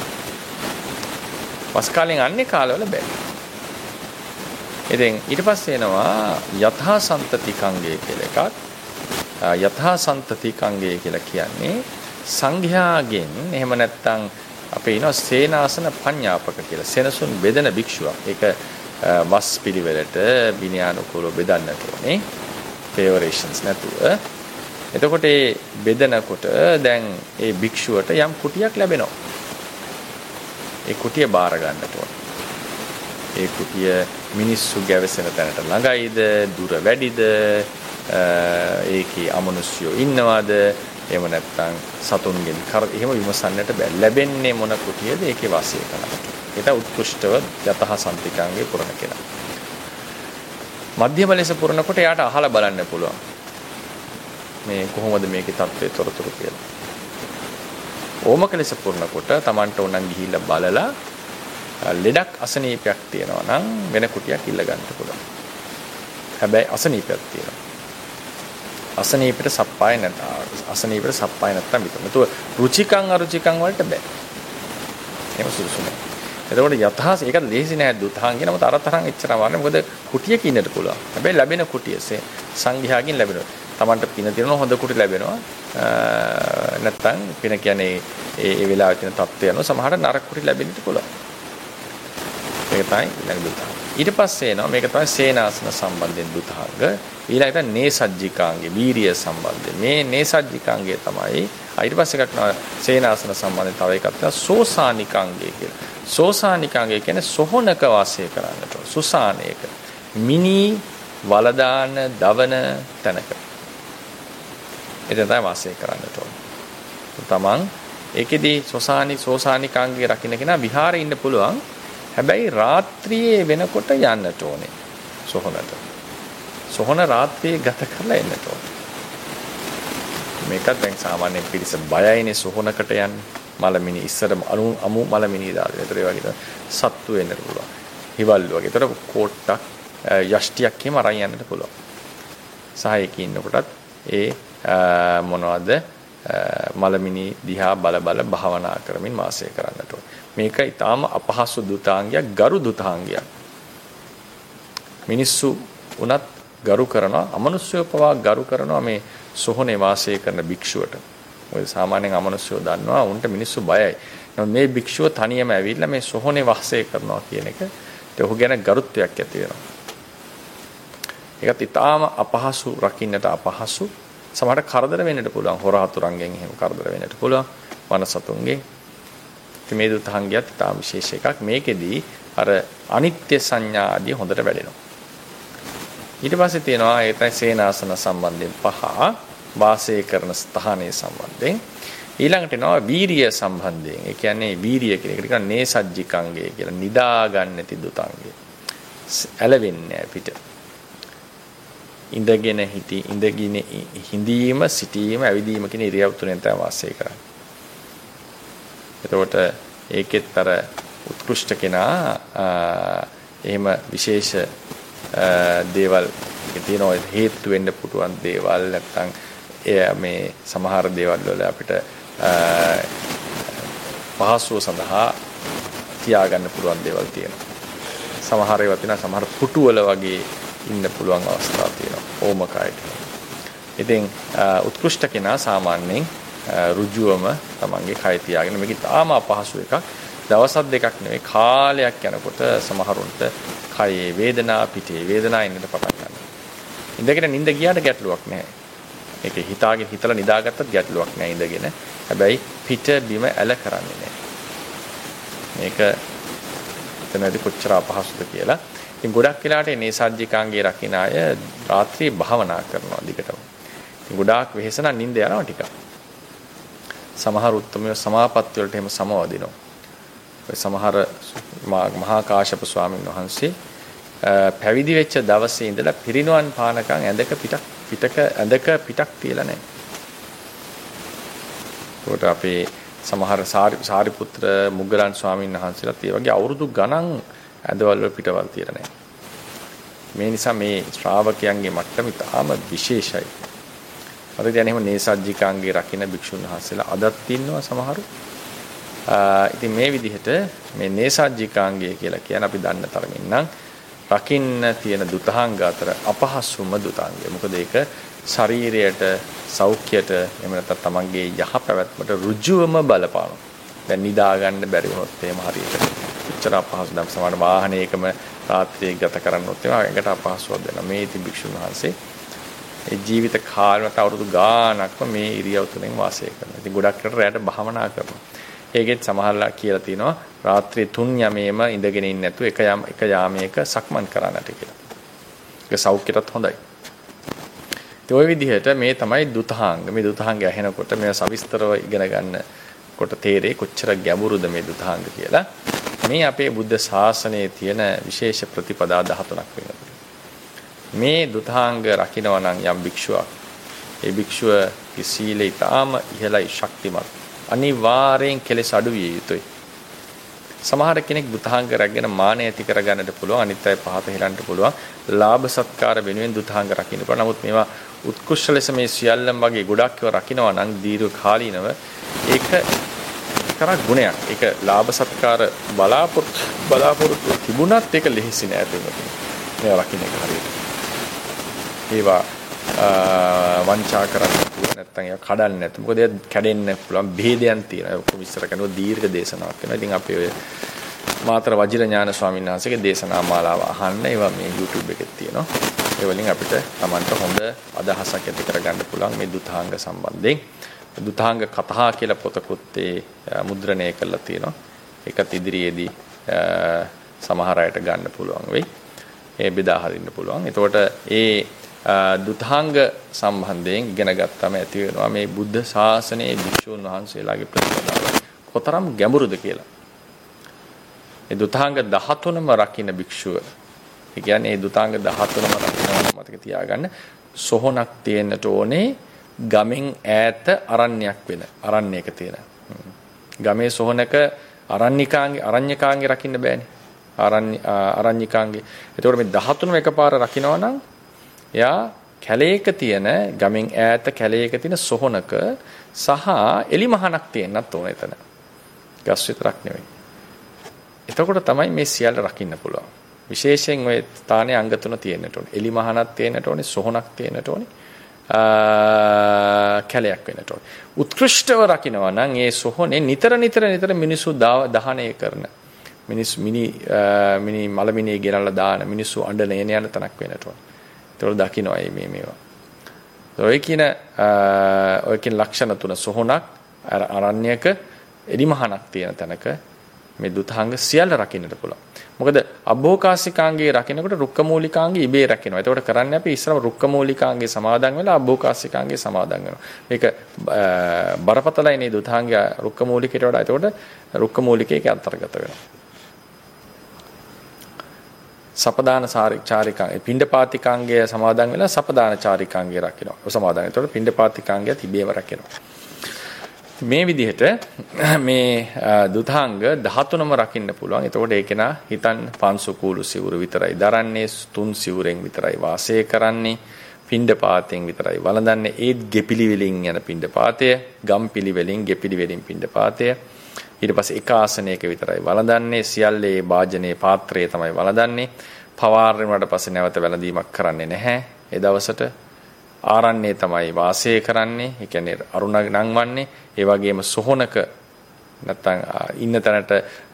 වස් කාලෙන් අන්නේ කාලවල බෑ. ඉතින් ඊට පස්සේ එනවා යථා සන්තතිකංගය කියලා එකක්. යථා සන්තතිකංගය කියලා කියන්නේ සංඝයාගෙන් එහෙම නැත්නම් අපේ ඉනවා සේනාසන පඤ්ඤාපක කියලා සෙනසුන් බෙදෙන භික්ෂුවක්. ඒක වස් පිළිවෙලට විනයානුකූලව බෙදන්නට ඕනේ. favorizations නැතුව. එතකොට මේ බෙදනකොට දැන් ඒ භික්ෂුවට යම් කුටියක් ලැබෙනවා. ඒ කුටිය බාර ගන්නට ඕනේ. ඒ කුටිය මිනිස්සු ගැවසෙන තැනට ළඟයිද දුර වැඩිද ඒකේ අමනුෂ්‍යෝ ඉන්නවද? එහෙම නැත්නම් සතුන්ගෙන් කර එහෙම විමසන්නට බෑ. ලැබෙන්නේ මොන කුටියද? ඒකේ වාසය කරනවා. ඒක උත්කෘෂ්ඨව යතහ සම්තිකාංගේ පුරණ කෙනා. මධ්‍යම ලෙස පුරනකොට එයාට අහලා බලන්න පුළුවන්. මේ කොහොමද මේකේ தත්ත්වය තොරතුරු කියලා. ඕමක ලෙස පුරනකොට Tamanට උනන් ගිහිල්ලා බලලා ලෙඩක් අසනීපයක් තියෙනවා නම් වෙන කුටියක් ඉල්ල ගන්න පුළුවන්. හැබැයි අසනීපයක් තියෙනවා. අසනීපෙට සප්පාය නැත්නම් අසනීපෙට සප්පාය නැත්නම් විතර. ඒක රුචිකං අරුචිකං වලට බෑ. එහෙම සුදුසු නෑ. එතකොට යථාස ඒක ලේසි නෑ දුතාන් කියන මොකද අර තරම් එච්චර වන්නේ මොකද කුටියක ඉන්නට පුළුවන්. හැබැයි ලැබෙන කුටියසේ සංඝයාගෙන් ලැබෙනවා. Tamanට පින තියෙනවා හොඳ කුටි ලැබෙනවා. නැත්නම් පින කියන්නේ ඒ ඒ වෙලාවේ තියෙන තත්ත්වය අනුව සමහරට නරක කුටි ලැබෙන්නත් පුළුවන්. මේක තමයි ඊළඟ දුතාංග. ඊට පස්සේ එනවා මේක තමයි සේනාසන සම්බන්ධයෙන් දුතාංග. ඊළඟට නේසජ්ජිකාංගේ වීරිය සම්බන්ධයෙන්. මේ නේසජ්ජිකාංගය තමයි ඊට පස්සේ එකක් සේනාසන සම්බන්ධයෙන් තව එකක් තමයි සෝසානිකාංගය කියලා. සෝසානිකාංගය කියන්නේ සොහනක වාසය කරන්නට සුසානයක. මිනි වලදාන දවන තැනක. එතන තමයි වාසය කරන්නට ඕන. තමන් ඒකෙදී සෝසානි සෝසානිකාංගය රකින්න කෙනා විහාරේ ඉන්න පුළුවන්. හැබැයි රාත්‍රියේ වෙනකොට යන්නට ඕනේ සොහනට. සොහන රාත්‍රියේ ගත කරලා එන්නට ඕනේ. මේකත් දැන් සාමාන්‍ය පිරිස බයයිනේ සොහනකට යන්නේ. මලමිනි ඉස්සර අමු අමු මලමිනි දාලා. ඒතර ඒ වගේ සත්තු වෙන්නට පුළුවන්. හිවල් වගේ. ඒතර කෝට්ටක් යෂ්ටියක් එහෙම අරන් යන්නට පුළුවන්. සහයකී ඉන්නකොටත් ඒ මොනවද මලමිනි දිහා බල බල භාවනා කරමින් වාසය කරන්නට ඕනේ. මේක ඊටාම අපහසු දුතාංගයක්, ගරු දුතාංගයක්. මිනිස්සු උනත් ගරු කරනවා, අමනුෂ්‍යව පවා ගරු කරනවා මේ සොහනේ වාසය කරන භික්ෂුවට. මොකද සාමාන්‍යයෙන් අමනුෂ්‍යව දන්නවා උන්ට මිනිස්සු බයයි. නමුත් මේ භික්ෂුව තනියම ඇවිල්ලා මේ සොහනේ වාසය කරනවා කියන එක ඔහු ගැන ගරුත්වයක් ඇති වෙනවා. ඒකත් ඊටාම අපහසු, රකින්නට අපහසු. සමහරට කරදර වෙන්නට පුළුවන්. හොර හතුරන්ගෙන් එහෙම කරදර වෙන්නට පුළුවන්. වනසතුන්ගෙන්. මේ දුතාංගයත් ඊටාම විශේෂ එකක්. මේකෙදී අර අනිත්‍ය සංඥා ආදී හොඳට වැඩෙනවා. ඊට පස්සේ තියෙනවා ඒ තමයි සේනාසන සම්බන්ධයෙන් පහ, වාසය කරන ස්ථානයේ සම්බන්ධයෙන්. ඊළඟට එනවා වීරිය සම්බන්ධයෙන්. ඒ කියන්නේ වීරිය කියන එකට කියන නේසජ්ජිකංගය කියලා. නිදා ගන්න නැති දුතාංගය. ඇලවෙන්නේ පිට. ඉඳගෙන හිටි, ඉඳගෙන හිඳීම, සිටීම, ඇවිදීම කියන ඉරියව් තුනෙන් තමයි වාසය කරන්නේ. එතකොට ඒකෙත් අර උත්කෘෂ්ඨ කෙනා එහෙම විශේෂ දේවල් තියෙනවා හේතු වෙන්න පුටුවන් දේවල් නැත්නම් මේ සමහර දේවල් වල අපිට පහසුව සඳහා තියාගන්න පුළුවන් දේවල් තියෙනවා. සමහර ඒවා තියෙනවා සමහර පුටුවල වගේ ඉන්න පුළුවන් අවස්ථා තියෙනවා. ඕමකයට. ඉතින් උත්කෘෂ්ඨ කෙනා සාමාන්‍යයෙන් රුජුවම තමන්ගේ කය තියාගෙන මේක තාම අපහසු එකක්. දවසක් දෙකක් නෙවෙයි කාලයක් යනකොට සමහරුන්ට කයේ වේදනා, පිටේ වේදනා එන්නට පටන් ගන්නවා. ඉඳගෙන නිින්ද ගියාට ගැටලුවක් නැහැ. ඒක හිතාගෙන හිතලා නිදාගත්තත් ගැටලුවක් නැහැ ඉඳගෙන. හැබැයි පිට බිම ඇල කරන්නේ නැහැ. මේක එතනදී කොච්චර අපහසුද කියලා. ඉතින් ගොඩක් වෙලාවට මේ සජ්ජිකාංගේ රකින්න අය රාත්‍රියේ භාවනා කරනවා දිගටම. ඉතින් ගොඩාක් වෙහෙස නම් නිින්ද යනවා ටිකක්. සමහර උත්තරම සමාපatti වලට එහෙම සමවදිනවා. ඔය සමහර මහා කාශ්‍යප ස්වාමීන් වහන්සේ පැවිදි වෙච්ච දවසේ ඉඳලා පිරිනුවන් පානකම් ඇඳක පිටක් පිටක ඇඳක පිටක් තියලා නැහැ. ඒකට අපේ සමහර සාරිපුත්‍ර මුගලන් ස්වාමීන් වහන්සේලාත් ඒ වගේ අවුරුදු ගණන් ඇඳවල වල පිටවල් තියලා නැහැ. මේ නිසා මේ ශ්‍රාවකයන්ගේ මට්ටම ඉතාම විශේෂයි. අද දැන් එහෙම නේසජ්ජිකාංගේ රකින්න භික්ෂුන් වහන්සේලා අදත් ඉන්නවා සමහරු. ඉතින් මේ විදිහට මේ නේසජ්ජිකාංගය කියලා කියන අපි දන්න තරමින් නම් රකින්න තියෙන දුතාංග අතර අපහසුම දුතාංගය. මොකද ඒක ශරීරයට, සෞඛ්‍යයට, එහෙම නැත්නම් තමන්ගේ යහපැවැත්මට ඍජුවම බලපානවා. දැන් නිදා ගන්න බැරි වුණොත් එහෙම හරියට ඉච්චර අපහසු නම් සමහර වාහනයකම රාත්‍රියේ ගත කරන්නොත් එහෙම ඒකට අපහසුවක් දෙනවා. මේ ඉතින් භික්ෂුන් වහන්සේ ඒ ජීවිත කාලෙට අවුරුදු ගාණක්ම මේ ඉරියව් තුනෙන් වාසය කරනවා. ඉතින් ගොඩක් කරට රැයට භාවනා කරනවා. ඒකෙත් සමහරලා කියලා තිනවා රාත්‍රී තුන් යමේම ඉඳගෙන ඉන්නේ නැතුව එක යම් එක යාමයක සක්මන් කරන්නට කියලා. ඒක සෞඛ්‍යයටත් හොඳයි. ඒ ওই විදිහට මේ තමයි දුතාංග. මේ දුතාංග ඇහෙනකොට මේ සවිස්තරව ඉගෙන ගන්න කොට තේරෙයි කොච්චර ගැඹුරුද මේ දුතාංග කියලා. මේ අපේ බුද්ධ ශාසනයේ තියෙන විශේෂ ප්‍රතිපදා දහතුනක් වෙනවා. මේ දුතාංග රකින්නවා නම් යම් භික්ෂුවක් ඒ භික්ෂුවගේ සීලය ඊටාම ඉහළයි ශක්තිමත්. අනිවාර්යෙන් කෙලෙස් අඩු විය යුතුයි. සමහර කෙනෙක් දුතාංග රැගෙන මානය ඇති කරගන්නට පුළුවන්, අනිත් අය පහත හෙලන්නට පුළුවන්, ලාභ සත්කාර වෙනුවෙන් දුතාංග රකින්න පුළුවන්. නමුත් මේවා උත්කෘෂ්ඨ ලෙස මේ සියල්ලම වගේ ගොඩක් ඒවා රකින්නවා නම් දීර්ඝ කාලීනව ඒක කරා ගුණයක්. ඒක ලාභ සත්කාර බලාපොරොත්තු බලාපොරොත්තු තිබුණත් ඒක ලෙහෙසි නෑ දෙන්නේ. මේවා රකින්න එක හරියට. ඒවා වංචා කරන්නේ නැත්නම් ඒක කඩන්නේ නැත්නම් මොකද ඒක කැඩෙන්න පුළුවන් භේදයන් තියෙනවා. ඒක විස්තර කරනවා දීර්ඝ දේශනාවක් වෙනවා. ඉතින් අපි ඔය මාතර වජිර ඥාන ස්වාමීන් වහන්සේගේ දේශනා මාලාව අහන්න ඒවා මේ YouTube එකේ තියෙනවා. ඒ වලින් අපිට Tamanට හොඳ අදහසක් ඇති කරගන්න පුළුවන් මේ දුතාංග සම්බන්ධයෙන්. දුතාංග කතා කියලා පොතකුත් ඒ මුද්‍රණය කරලා තියෙනවා. ඒකත් ඉදිරියේදී සමහර අයට ගන්න පුළුවන් වෙයි. ඒ බෙදා හරින්න පුළුවන්. එතකොට ඒ දුතාංග සම්බන්ධයෙන් ඉගෙන ගත්තම ඇති වෙනවා මේ බුද්ධ ශාසනයේ භික්ෂුන් වහන්සේලාගේ ප්‍රතිපදාව කොතරම් ගැඹුරුද කියලා. ඒ දුතාංග දහතුනම රකින්න භික්ෂුව. ඒ කියන්නේ මේ දුතාංග දහතුනම රකින්නවා මතක තියාගන්න. සොහොනක් තියෙන්නට ඕනේ ගමෙන් ඈත අරණ්‍යයක් වෙන. අරණ්‍යයක තියෙන. ගමේ සොහොනක අරණ්‍යකාංගේ අරණ්‍යකාංගේ රකින්න බෑනේ. අරණ්‍ය අරණ්‍යකාංගේ. ඒතකොට මේ දහතුනම එකපාර රකින්නවා නම් එයා කැලේක තියෙන ගමෙන් ඈත කැලේක තියෙන සොහොනක සහ එලිමහනක් තියෙන්නත් ඕන එතන. ගස් විතරක් නෙවෙයි. එතකොට තමයි මේ සියල්ල රකින්න පුළුවන්. විශේෂයෙන් ওই ස්ථානයේ අංග තුන තියෙන්නට ඕනේ. එලිමහනක් තියෙන්නට ඕනේ, සොහොනක් තියෙන්නට ඕනේ. කැලයක් වෙන්නට ඕනේ. උත්කෘෂ්ඨව රකින්නවා නම් ඒ සොහොනේ නිතර නිතර නිතර මිනිසු දහනය කරන මිනිස් මිනි මිනි මලමිනිය ගෙනල්ලා දාන මිනිසු අඬන එන යන තනක් වෙන්නට ඕනේ. ඒතකොට දකින්නයි මේ මේවා. ඔය කියන ඔය කියන ලක්ෂණ තුන සොහොනක් අරණ්‍යක එලිමහනක් තියෙන තැනක මේ දුතාංග සියල්ල රකින්නට පුළුවන්. මොකද අභෝකාසිකාංගේ රකින්නකොට රුක්කමූලිකාංගේ ඉබේ රකින්නවා. ඒතකොට කරන්නේ අපි ඉස්සරම රුක්කමූලිකාංගේ සමාදන් වෙලා අභෝකාසිකාංගේ සමාදන් වෙනවා. මේක බරපතලයි නේ දුතාංග රුක්කමූලිකයට වඩා. ඒතකොට රුක්කමූලිකයේ අන්තර්ගත වෙනවා. සපදාන චාරිකාංග පිණ්ඩපාතිකාංගය සමාදන් වෙලා සපදාන චාරිකාංගය රකින්නවා. සමාදන්. ඒතකොට පිණ්ඩපාතිකාංගය තිබේව රකින්නවා. මේ විදිහට මේ දුතාංග දහතුනම රකින්න පුළුවන්. එතකොට ඒක නා හිතන් පංසුකූලු සිවුරු විතරයි දරන්නේ, තුන් සිවුරෙන් විතරයි වාසය කරන්නේ, පිණ්ඩපාතෙන් විතරයි වළඳන්නේ. ඒත් ගෙපිලි වලින් යන පිණ්ඩපාතය, ගම්පිලි වලින් ගෙපිලි වලින් පිණ්ඩපාතය. ඊට පස්සේ එක ආසනයක විතරයි වළඳන්නේ. සියල්ලේ වාජනේ පාත්‍රයේ තමයි වළඳන්නේ. පවාරණ වලට පස්සේ නැවත වැළඳීමක් කරන්නේ නැහැ. ඒ දවසට ආරණ්‍යයේ තමයි වාසය කරන්නේ. ඒ කියන්නේ අරුණ නංවන්නේ. ඒ වගේම සොහොනක නැත්තම් ඉන්න තැනට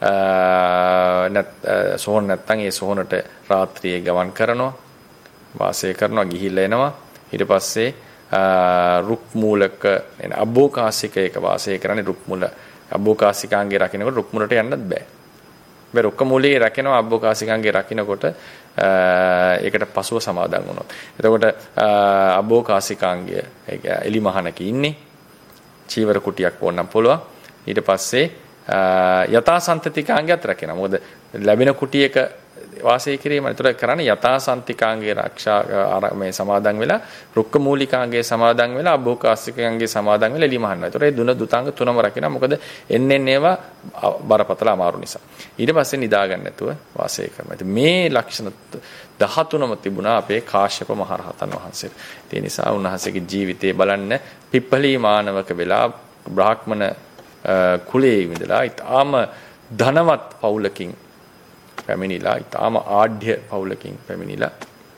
සොහොන නැත්තම් ඒ සොහොනට රාත්‍රියේ ගමන් කරනවා. වාසය කරනවා, ගිහිල්ලා එනවා. ඊට පස්සේ රුක් මූලක එන අබ්බෝකාසිකයක වාසය කරන්නේ. රුක් මූල අබ්බෝකාසිකාංගේ රකින්නකොට රුක් මූලට යන්නත් බෑ. මේ රුක්ක මූලයේ රකින්නවා අබ්බෝකාසිකාංගේ රකින්නකොට ඒකට පසුව සමාදන් වුණොත්. එතකොට අබ්බෝකාසිකාංගය ඒක එලිමහනක ඉන්නේ. චීවර කුටියක් ඕනනම් පුළුවන්. ඊට පස්සේ යථාසන්තතිකාංගයත් රකිනවා. මොකද ලැබෙන කුටියක වාසය කිරීම ඒතර කරන්නේ යථාසන්තිකාංගේ ආරක්ෂා මේ සමාදන් වෙලා රුක්ක මූලිකාංගේ සමාදන් වෙලා අබ්බෝකාසිකාංගේ සමාදන් වෙලා එලිමහනවා. ඒතර ඒ දුන දුතාංග තුනම රකිනවා. මොකද එන්නේ ඒවා බරපතල අමාරු නිසා. ඊට පස්සේ නිදා ගන්න නැතුව වාසය කරනවා. ඉතින් මේ ලක්ෂණ දහතුනම තිබුණා අපේ කාශ්‍යප මහ රහතන් වහන්සේට. ඒ නිසා උන්වහන්සේගේ ජීවිතේ බලන්න පිප්පලී මානවක වෙලා බ්‍රාහ්මණ කුලයේ ඉඳලා ඊටාම ධනවත් පවුලකින් පැමිණිලා ඊටාම ආඩ්‍ය පවුලකින් පැමිණිලා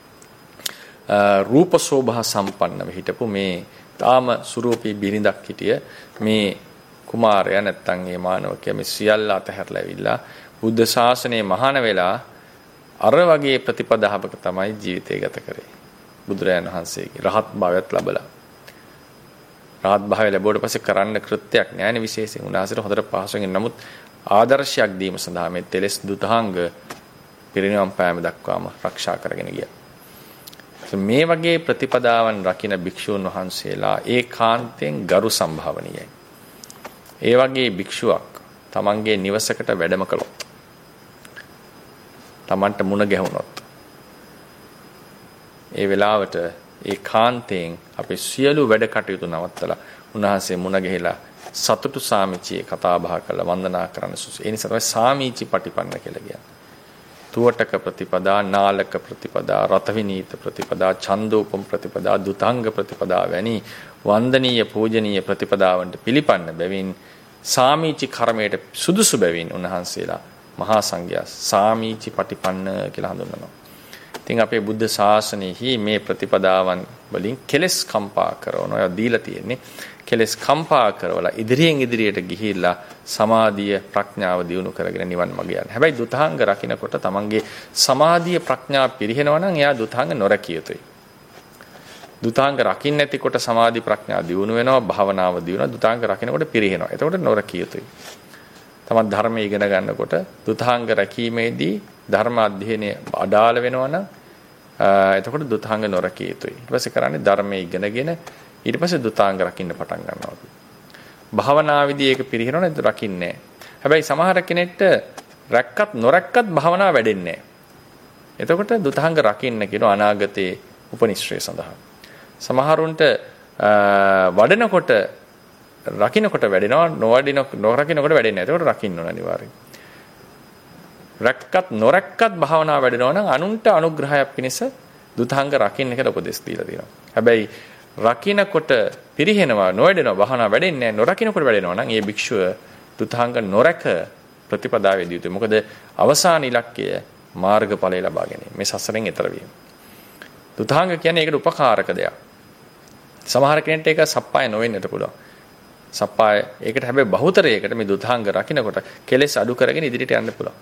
රූප ශෝභා සම්පන්නව හිටපු මේ ඊටාම සුරූපී බිරිඳක් හිටිය මේ කුමාරයා නැත්තම් මේ මානවකයා මේ සියල්ල අතහැරලා ඇවිල්ලා බුද්ධ ශාසනයේ මහාන වෙලා අර වගේ ප්‍රතිපදාවක තමයි ජීවිතය ගත කරේ. බුදුරජාණන් වහන්සේගේ රහත් භාවයත් ලැබලා. රහත් භාවය ලැබුවට පස්සේ කරන්න කෘත්‍යයක් නැහැ නේ විශේෂයෙන්. උන්වහන්සේට හොඳට පහසුවෙන් නමුත් ආදර්ශයක් දීම සඳහා මේ තෙලස් දුතාංග පිරිනිවන් පෑම දක්වාම ආරක්ෂා කරගෙන ගියා. මේ වගේ ප්‍රතිපදාවන් රකින්න භික්ෂූන් වහන්සේලා ඒකාන්තයෙන් ගරු සම්භාවනීයයි. ඒ වගේ භික්ෂුවක් තමන්ගේ නිවසකට වැඩම කළොත්, තමන්ට මුණ ගැහුණොත්, ඒ වෙලාවට ඒකාන්තයෙන් අපේ සියලු වැඩ කටයුතු නවත්තලා උන්වහන්සේ මුණ ගැහිලා සතුටු සාමිචියේ කතා බහ කරලා වන්දනා කරන්න සුසු. ඒ නිසා තමයි සාමිචි පටිපන්න කියලා කියන්නේ. තුවටක ප්‍රතිපදා, නාලක ප්‍රතිපදා, රතවිනීත ප්‍රතිපදා, ඡන්දෝපම ප්‍රතිපදා, දුතාංග ප්‍රතිපදා වැනි වන්දනීය පූජනීය ප්‍රතිපදාවන්ට පිළිපන්න බැවින් සාමිචි කර්මයට සුදුසු බැවින් උන්වහන්සේලා මහා සංඝයා සාමිචි පටිපන්න කියලා හඳුන්වනවා. ඉතින් අපේ බුද්ධ ශාසනයෙහි මේ ප්‍රතිපදාවන් වලින් කෙලස් කම්පා කරනවා දීලා තියෙන්නේ. කෙලස් කම්පා කරවලා ඉදිරියෙන් ඉදිරියට ගිහිල්ලා සමාධිය ප්‍රඥාව දියුණු කරගෙන නිවන් මඟ යන්න. හැබැයි දුතාංග රකින්නකොට තමන්ගේ සමාධිය ප්‍රඥා පිරිහෙනවා නම් එයා දුතාංග නොරකිය යුතුයි. දුතාංග රකින්න නැතිකොට සමාධි ප්‍රඥා දියුණු වෙනවා, භාවනාව දියුණුවා, දුතාංග රකින්නකොට පිරිහෙනවා. එතකොට නොරකිය යුතුයි. තමන් ධර්මය ඉගෙන ගන්නකොට දුතාංග රැකීමේදී ධර්ම අධ්‍යයනය අඩාල වෙනවා නම් එතකොට දුතාංග නොරකිය යුතුයි. ඊට පස්සේ කරන්නේ ධර්මය ඉගෙනගෙන ඊට පස්සේ දුතාංග රකින්න පටන් ගන්නවා. භාවනාවේදී ඒක පිරිනවන නේද රකින්නේ. හැබැයි සමහර කෙනෙක්ට රැක්කත් නොරැක්කත් භාවනාව වැඩෙන්නේ නැහැ. එතකොට දුතාංග රකින්න කියන අනාගතයේ උපනිශ්‍රේ සඳහා. සමහරුන්ට වඩනකොට රකින්නකොට වැඩෙනවා, නොවැඩින නොරකින්නකොට වැඩෙන්නේ නැහැ. එතකොට රකින්න ඕන අනිවාර්යයෙන්. රැක්කත් නොරැක්කත් භාවනාව වැඩෙනවා නම් අනුන්ට අනුග්‍රහයක් පිණිස දුතාංග රකින්න කියලා උපදෙස් දීලා තියෙනවා. හැබැයි රකින්නකොට පිරිහෙනවා, නොවැඩෙනවා, භාවනාව වැඩෙන්නේ නැහැ, නොරකින්නකොට වැඩෙනවා නම් ඒ භික්ෂුව දුතාංග නොරැක ප්‍රතිපදාවේදී යුතුයි. මොකද අවසාන ඉලක්කය මාර්ගඵලය ලබා ගැනීම. මේ සසරෙන් එතර වීම. දුතාංග කියන්නේ ඒකට උපකාරක දෙයක්. සමහර කෙනෙක්ට ඒක සප්පාය නොවෙන්නට පුළුවන්. සප්පාය ඒකට හැබැයි බහුතරයකට මේ දුතාංග රකින්නකොට කෙලෙස් අඩු කරගෙන ඉදිරියට යන්න පුළුවන්.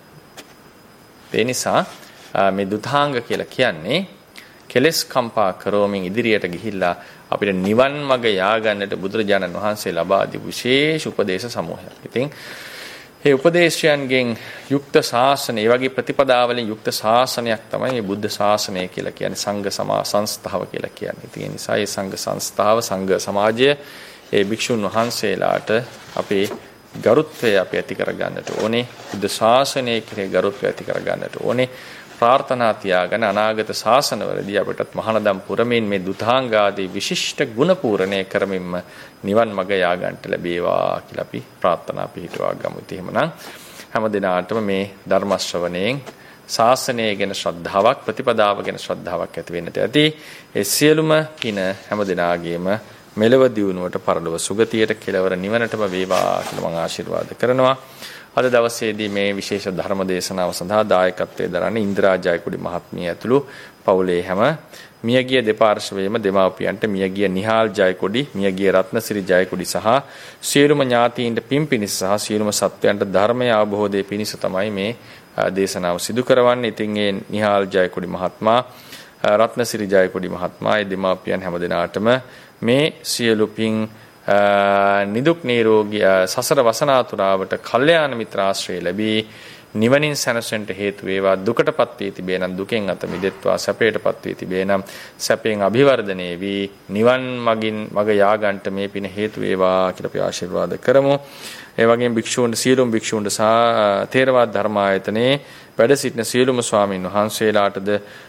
ඒ නිසා මේ දුතාංග කියලා කියන්නේ කෙලෙස් කම්පා කරෝමින් ඉදිරියට ගිහිල්ලා අපිට නිවන් මඟ යා ගන්නට බුදුරජාණන් වහන්සේ ලබා දී විශේෂ උපදේශ සමූහයක්. ඉතින් මේ උපදේශයන්ගෙන් යුක්ත ශාසනය, ඒ වගේ ප්‍රතිපදාවලින් යුක්ත ශාසනයක් තමයි මේ බුද්ධ ශාසනය කියලා කියන්නේ, සංඝ සමා සංස්ථාව කියලා කියන්නේ. ඉතින් ඒ නිසා මේ සංඝ සංස්ථාව, සංඝ සමාජය, ඒ භික්ෂුන් වහන්සේලාට අපේ ගරුත්වය අපි ඇති කරගන්නට ඕනේ. බුද්ධ ශාසනයේ කෙරේ ගරුත්වය ඇති කරගන්නට ඕනේ. ප්‍රාර්ථනා තියාගෙන අනාගත ශාසනවලදී අපටත් මහානදම් පුරමින් මේ දුතාංග ආදී විශිෂ්ට ගුණ පූර්ණේ කරමින්ම නිවන් මඟ යා ගන්නට ලැබේවා කියලා අපි ප්‍රාර්ථනා පිහිටුවා ගමු. ඉතින් එහෙමනම් හැම දිනාටම මේ ධර්ම ශ්‍රවණයෙන් ශාසනය ගැන ශ්‍රද්ධාවක්, ප්‍රතිපදාව ගැන ශ්‍රද්ධාවක් ඇති වෙන්නට ඇති. ඒ සියලුම පින හැම දිනාගේම මෙලව දියුණුවට, පරලොව සුගතියට, කෙලවර නිවනටම වේවා කියලා මම ආශිර්වාද කරනවා. අද දවසේදී මේ විශේෂ ධර්ම දේශනාව සඳහා දායකත්වයේ දරන්නේ ඉන්ද්‍රා ජයකොඩි මහත්මිය ඇතුළු පවුලේ හැම මියගිය දෙපාර්ශ්වයේම දෙමාපියන්ට, මියගිය නිහාල් ජයකොඩි, මියගිය රත්නසිරි ජයකොඩි සහ සියලුම ඥාතීන්ට පින් පිණිස සහ සියලුම සත්වයන්ට ධර්මය අවබෝධයේ පිණිස තමයි මේ දේශනාව සිදු කරවන්නේ. ඉතින් ඒ නිහාල් ජයකොඩි මහත්මයා, රත්නසිරි ජයකොඩි මහත්මයා, ඒ දෙමාපියන් හැම දිනාටම මේ සියලු පින් නිදුක් නිරෝගී සසර වසනාතුරාවට කල්යාණ මිත්‍රාශ්‍රය ලැබී නිවනින් සැනසෙන්නට හේතු වේවා. දුකටපත් වී තිබේ නම් දුකෙන් අත මිදෙත්වා, සැපයටපත් වී තිබේ නම් සැපයෙන් අභිවර්ධනය වී නිවන් මගින් මග යා ගන්නට මේ පින හේතු වේවා කියලා අපි ආශිර්වාද කරමු. ඒ වගේම භික්ෂූන්ට, සියලුම භික්ෂූන්ට සහ ථේරවාද ධර්මායතනයේ වැඩ සිටින සියලුම ස්වාමීන් වහන්සේලාටද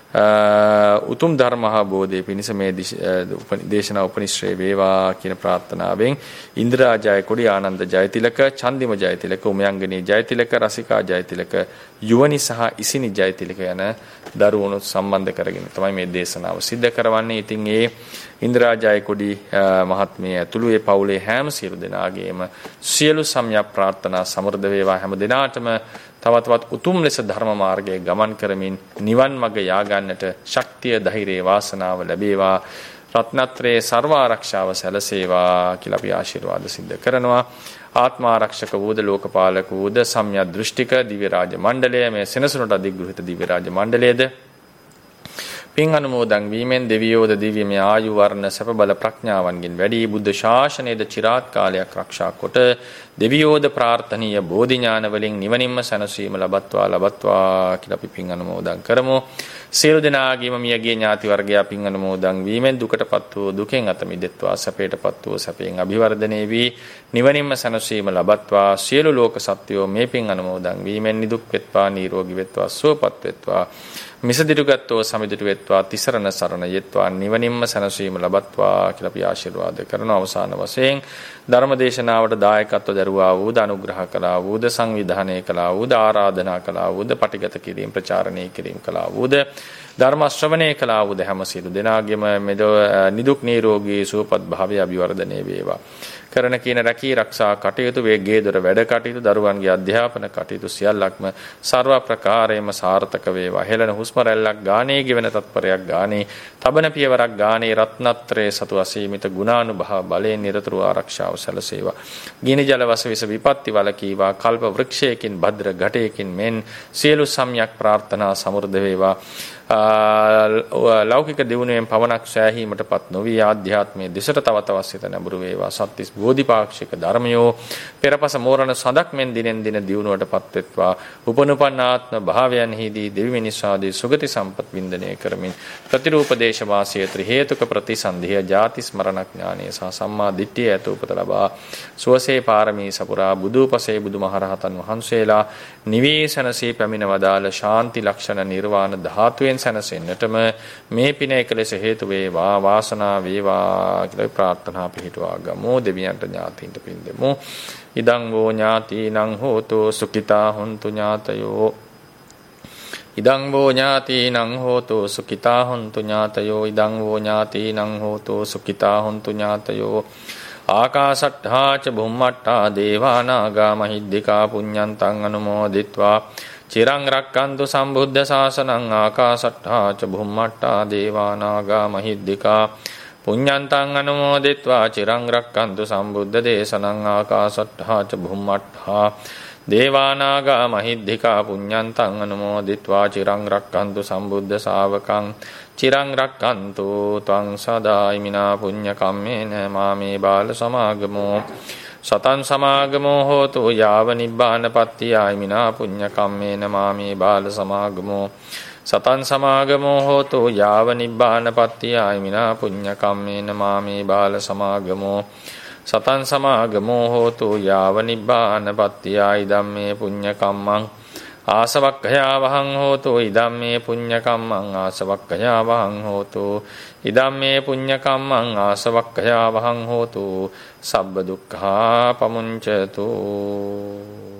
උතුම් ධර්ම අවබෝධයේ පිණිස මේ දේශනා උපනිශ්‍රේ වේවා කියන ප්‍රාර්ථනාවෙන් ඉන්ද්‍රා ජයකොඩි, ආනන්ද ජයතිලක, චන්දිම ජයතිලක, උමයන්ගනී ජයතිලක, රසිකා ජයතිලක, යුවනි සහ ඉසිනි ජයතිලක යන දරුවනුත් සම්බන්ධ කරගෙන තමයි මේ දේශනාව සිද්ධ කරවන්නේ. ඉතින් ඒ ඉන්ද්‍රා ජයකොඩි මහත්මිය ඇතුළු ඒ පවුලේ හැම සියලු දෙනාගේම සියලු සම්‍යක් ප්‍රාර්ථනා සමෘද්ධ වේවා. හැම දිනාටම තව තවත් උතුම් ලෙස ධර්ම මාර්ගයේ ගමන් කරමින් නිවන් මඟ යා ගන්නට ශක්තිය, ධෛර්යය, වාසනාව ලැබේවා. රත්නත්‍රයේ සර්ව ආරක්ෂාව සැලසේවා කියලා අපි ආශිර්වාද සිද්ධ කරනවා. ආත්ම ආරක්ෂක වූද, ලෝකපාලක වූද, සම්‍යක් දෘෂ්ටික දිව්‍ය රාජ මණ්ඩලය, මේ සෙනසුනට අධිග්‍රහිත දිව්‍ය රාජ මණ්ඩලයේද පින් අනුමෝදන් වීමෙන් දෙවියෝද දිව්‍යමය ආයු වර්ණ සැප බල ප්‍රඥාවන්ගෙන් වැඩි බුද්ධ ශාසනයේද චිරාත් කාලයක් ආරක්ෂා කොට දෙවියෝද ප්‍රාර්ථනීය බෝධි ඥාන වලින් නිවනින්ම සැනසීම ලබත්වා ලබත්වා කියලා අපි පින් අනුමෝදන් කරමු. සියලු දෙනාගේම මියගිය ඥාති වර්ගයා පින් අනුමෝදන් වීමෙන් දුකටපත් වූ දුකෙන් අත මිදෙත්වා සැපයටපත් වූ සැපයෙන් අභිවර්ධනය වී නිවනින්ම සැනසීම ලබත්වා සියලු ලෝක සත්වයෝ මේ පින් අනුමෝදන් වීමෙන් නිදුක් වෙත්වා නිරෝගී වෙත්වා සුවපත් වෙත්වා මිසදිටුගත්ෝ සමිදිටු වෙත්වා තිසරණ සරණ යෙත්වා නිවනින්ම සැනසීම ලබත්වා කියලා අපි ආශිර්වාද කරන අවසාන වශයෙන් ධර්ම දේශනාවට දායකත්ව දරුවා වූද අනුග්‍රහ කළා වූද සංවිධානය කළා වූද ආරාධනා කළා වූද පටිගත කිරීම ප්‍රචාරණය කිරීම කළා වූද ධර්ම ශ්‍රවණය කළා වූද හැම සියලු දෙනාගේම මෙලොව නිදුක් නිරෝගී සුවපත් භාවය අභිවර්ධනය වේවා. කරන කියන රැකී ආරක්ෂා කටයුතු වේගේ දොර වැඩ කටයුතු දරුවන්ගේ අධ්‍යාපන කටයුතු සියල්ලක්ම සර්ව ප්‍රකාරයෙන්ම සාර්ථක වේවා. හෙළන හුස්ම රැල්ලක් ගානේ ගෙවෙන තත්පරයක් ගානේ තබන පියවරක් ගානේ රත්නත්‍රයේ සතු අසීමිත ගුණානුභාව බලයෙන් නිරතුරු ආරක්ෂාව සැලසේවා. ගිනි ජල වස විස විපත්ති වලකීවා කල්ප වෘක්ෂයකින් භද්‍ර ඝටයකින් මෙන් සියලු සම්‍යක් ප්‍රාර්ථනා සමෘද්ධ වේවා. ලෞකික දියුණුවෙන් පවණක් සෑහීමටපත් නොවී ආධ්‍යාත්මයේ දිසට තව තවත් සිත නැඹුරු වේවා. සත්‍තිස් බෝධිපාක්ෂික ධර්මයෝ පෙරපස මෝරණ සඳක් මෙන් දිනෙන් දින දියුණුවටපත් වෙත්වා. උපනුපන්නාත්ම භාවයන්හිදී දෙවි මිනිස් ආදී සුගති සම්පත් වින්දනය කරමින් ප්‍රතිරූපදේශ වාසයේ ත්‍රි හේතුක ප්‍රතිසන්ධිය ජාති ස්මරණ ඥානය සහ සම්මා දිට්ඨිය ඇත උපත ලබා සුවසේ පාරමී සපුරා බුදුපසේ බුදුමහරහතන් වහන්සේලා නිවේසනසේ පැමිණ වදාළ ශාන්ති ලක්ෂණ නිර්වාණ ධාතුවෙන් සැනසෙන්නටම මේ පින එකලෙස හේතු වේවා වාසනාව වේවා කියලා ප්‍රාර්ථනා පිහිටුවා ගමු. දෙවියන්ට ඥාතීන්ට පින් දෙමු. ඉදං වූ ඥාතීනං හෝතු සුඛිතා හොන්තු ඥාතයෝ ඉදං වූ ඥාතීනං හෝතු සුඛිතා හොන්තු ඥාතයෝ ඉදං වූ ඥාතීනං හෝතු සුඛිතා හොන්තු ඥාතයෝ ආකාශට්ඨා ච බුම්මට්ඨා දේවා නාග මහිද්దికා පුඤ්ඤන්තං අනුමෝදිත්වා චිරං රක්칸තු සම්බුද්ධ ශාසනං ආකාශට්ඨා ච බුම්මට්ඨා දේවා නාග මහිද්దికා පුඤ්ඤන්තං අනුමෝදිත්වා චිරං රක්칸තු සම්බුද්ධ දේශනං ආකාශට්ඨා ච බුම්මට්ඨා දේවා නාග මහිද්దికා පුඤ්ඤන්තං අනුමෝදිත්වා චිරං රක්칸තු සම්බුද්ධ ශාවකං චිරං රක්칸තු ත්වං සදා ඉමිනා පුඤ්ඤ කම්මේන මාමේ බාල සමාගමෝ සතං සමාගමෝ හෝතු යාව නිබ්බානපත්තිය ආයිමිනා පුඤ්ඤ කම්මේන මාමේ බාල සමාගමෝ සතං සමාගමෝ හෝතු යාව නිබ්බානපත්තිය ආයිමිනා පුඤ්ඤ කම්මේන මාමේ බාල සමාගමෝ සතං සමාගමෝ හෝතු යාව නිබ්බානපත්තිය ආයිදම්මේ පුඤ්ඤ කම්මං ආසවක්ඛයාවහං හෝතු ඉදම්මේ පුඤ්ඤ කම්මං ආසවක්ඛයාවහං හෝතු ඉදම්මේ පුඤ්ඤ කම්මං ආසවක්ඛයාවහං හෝතු සබ්බ දුක්ඛා පමුඤ්චතු.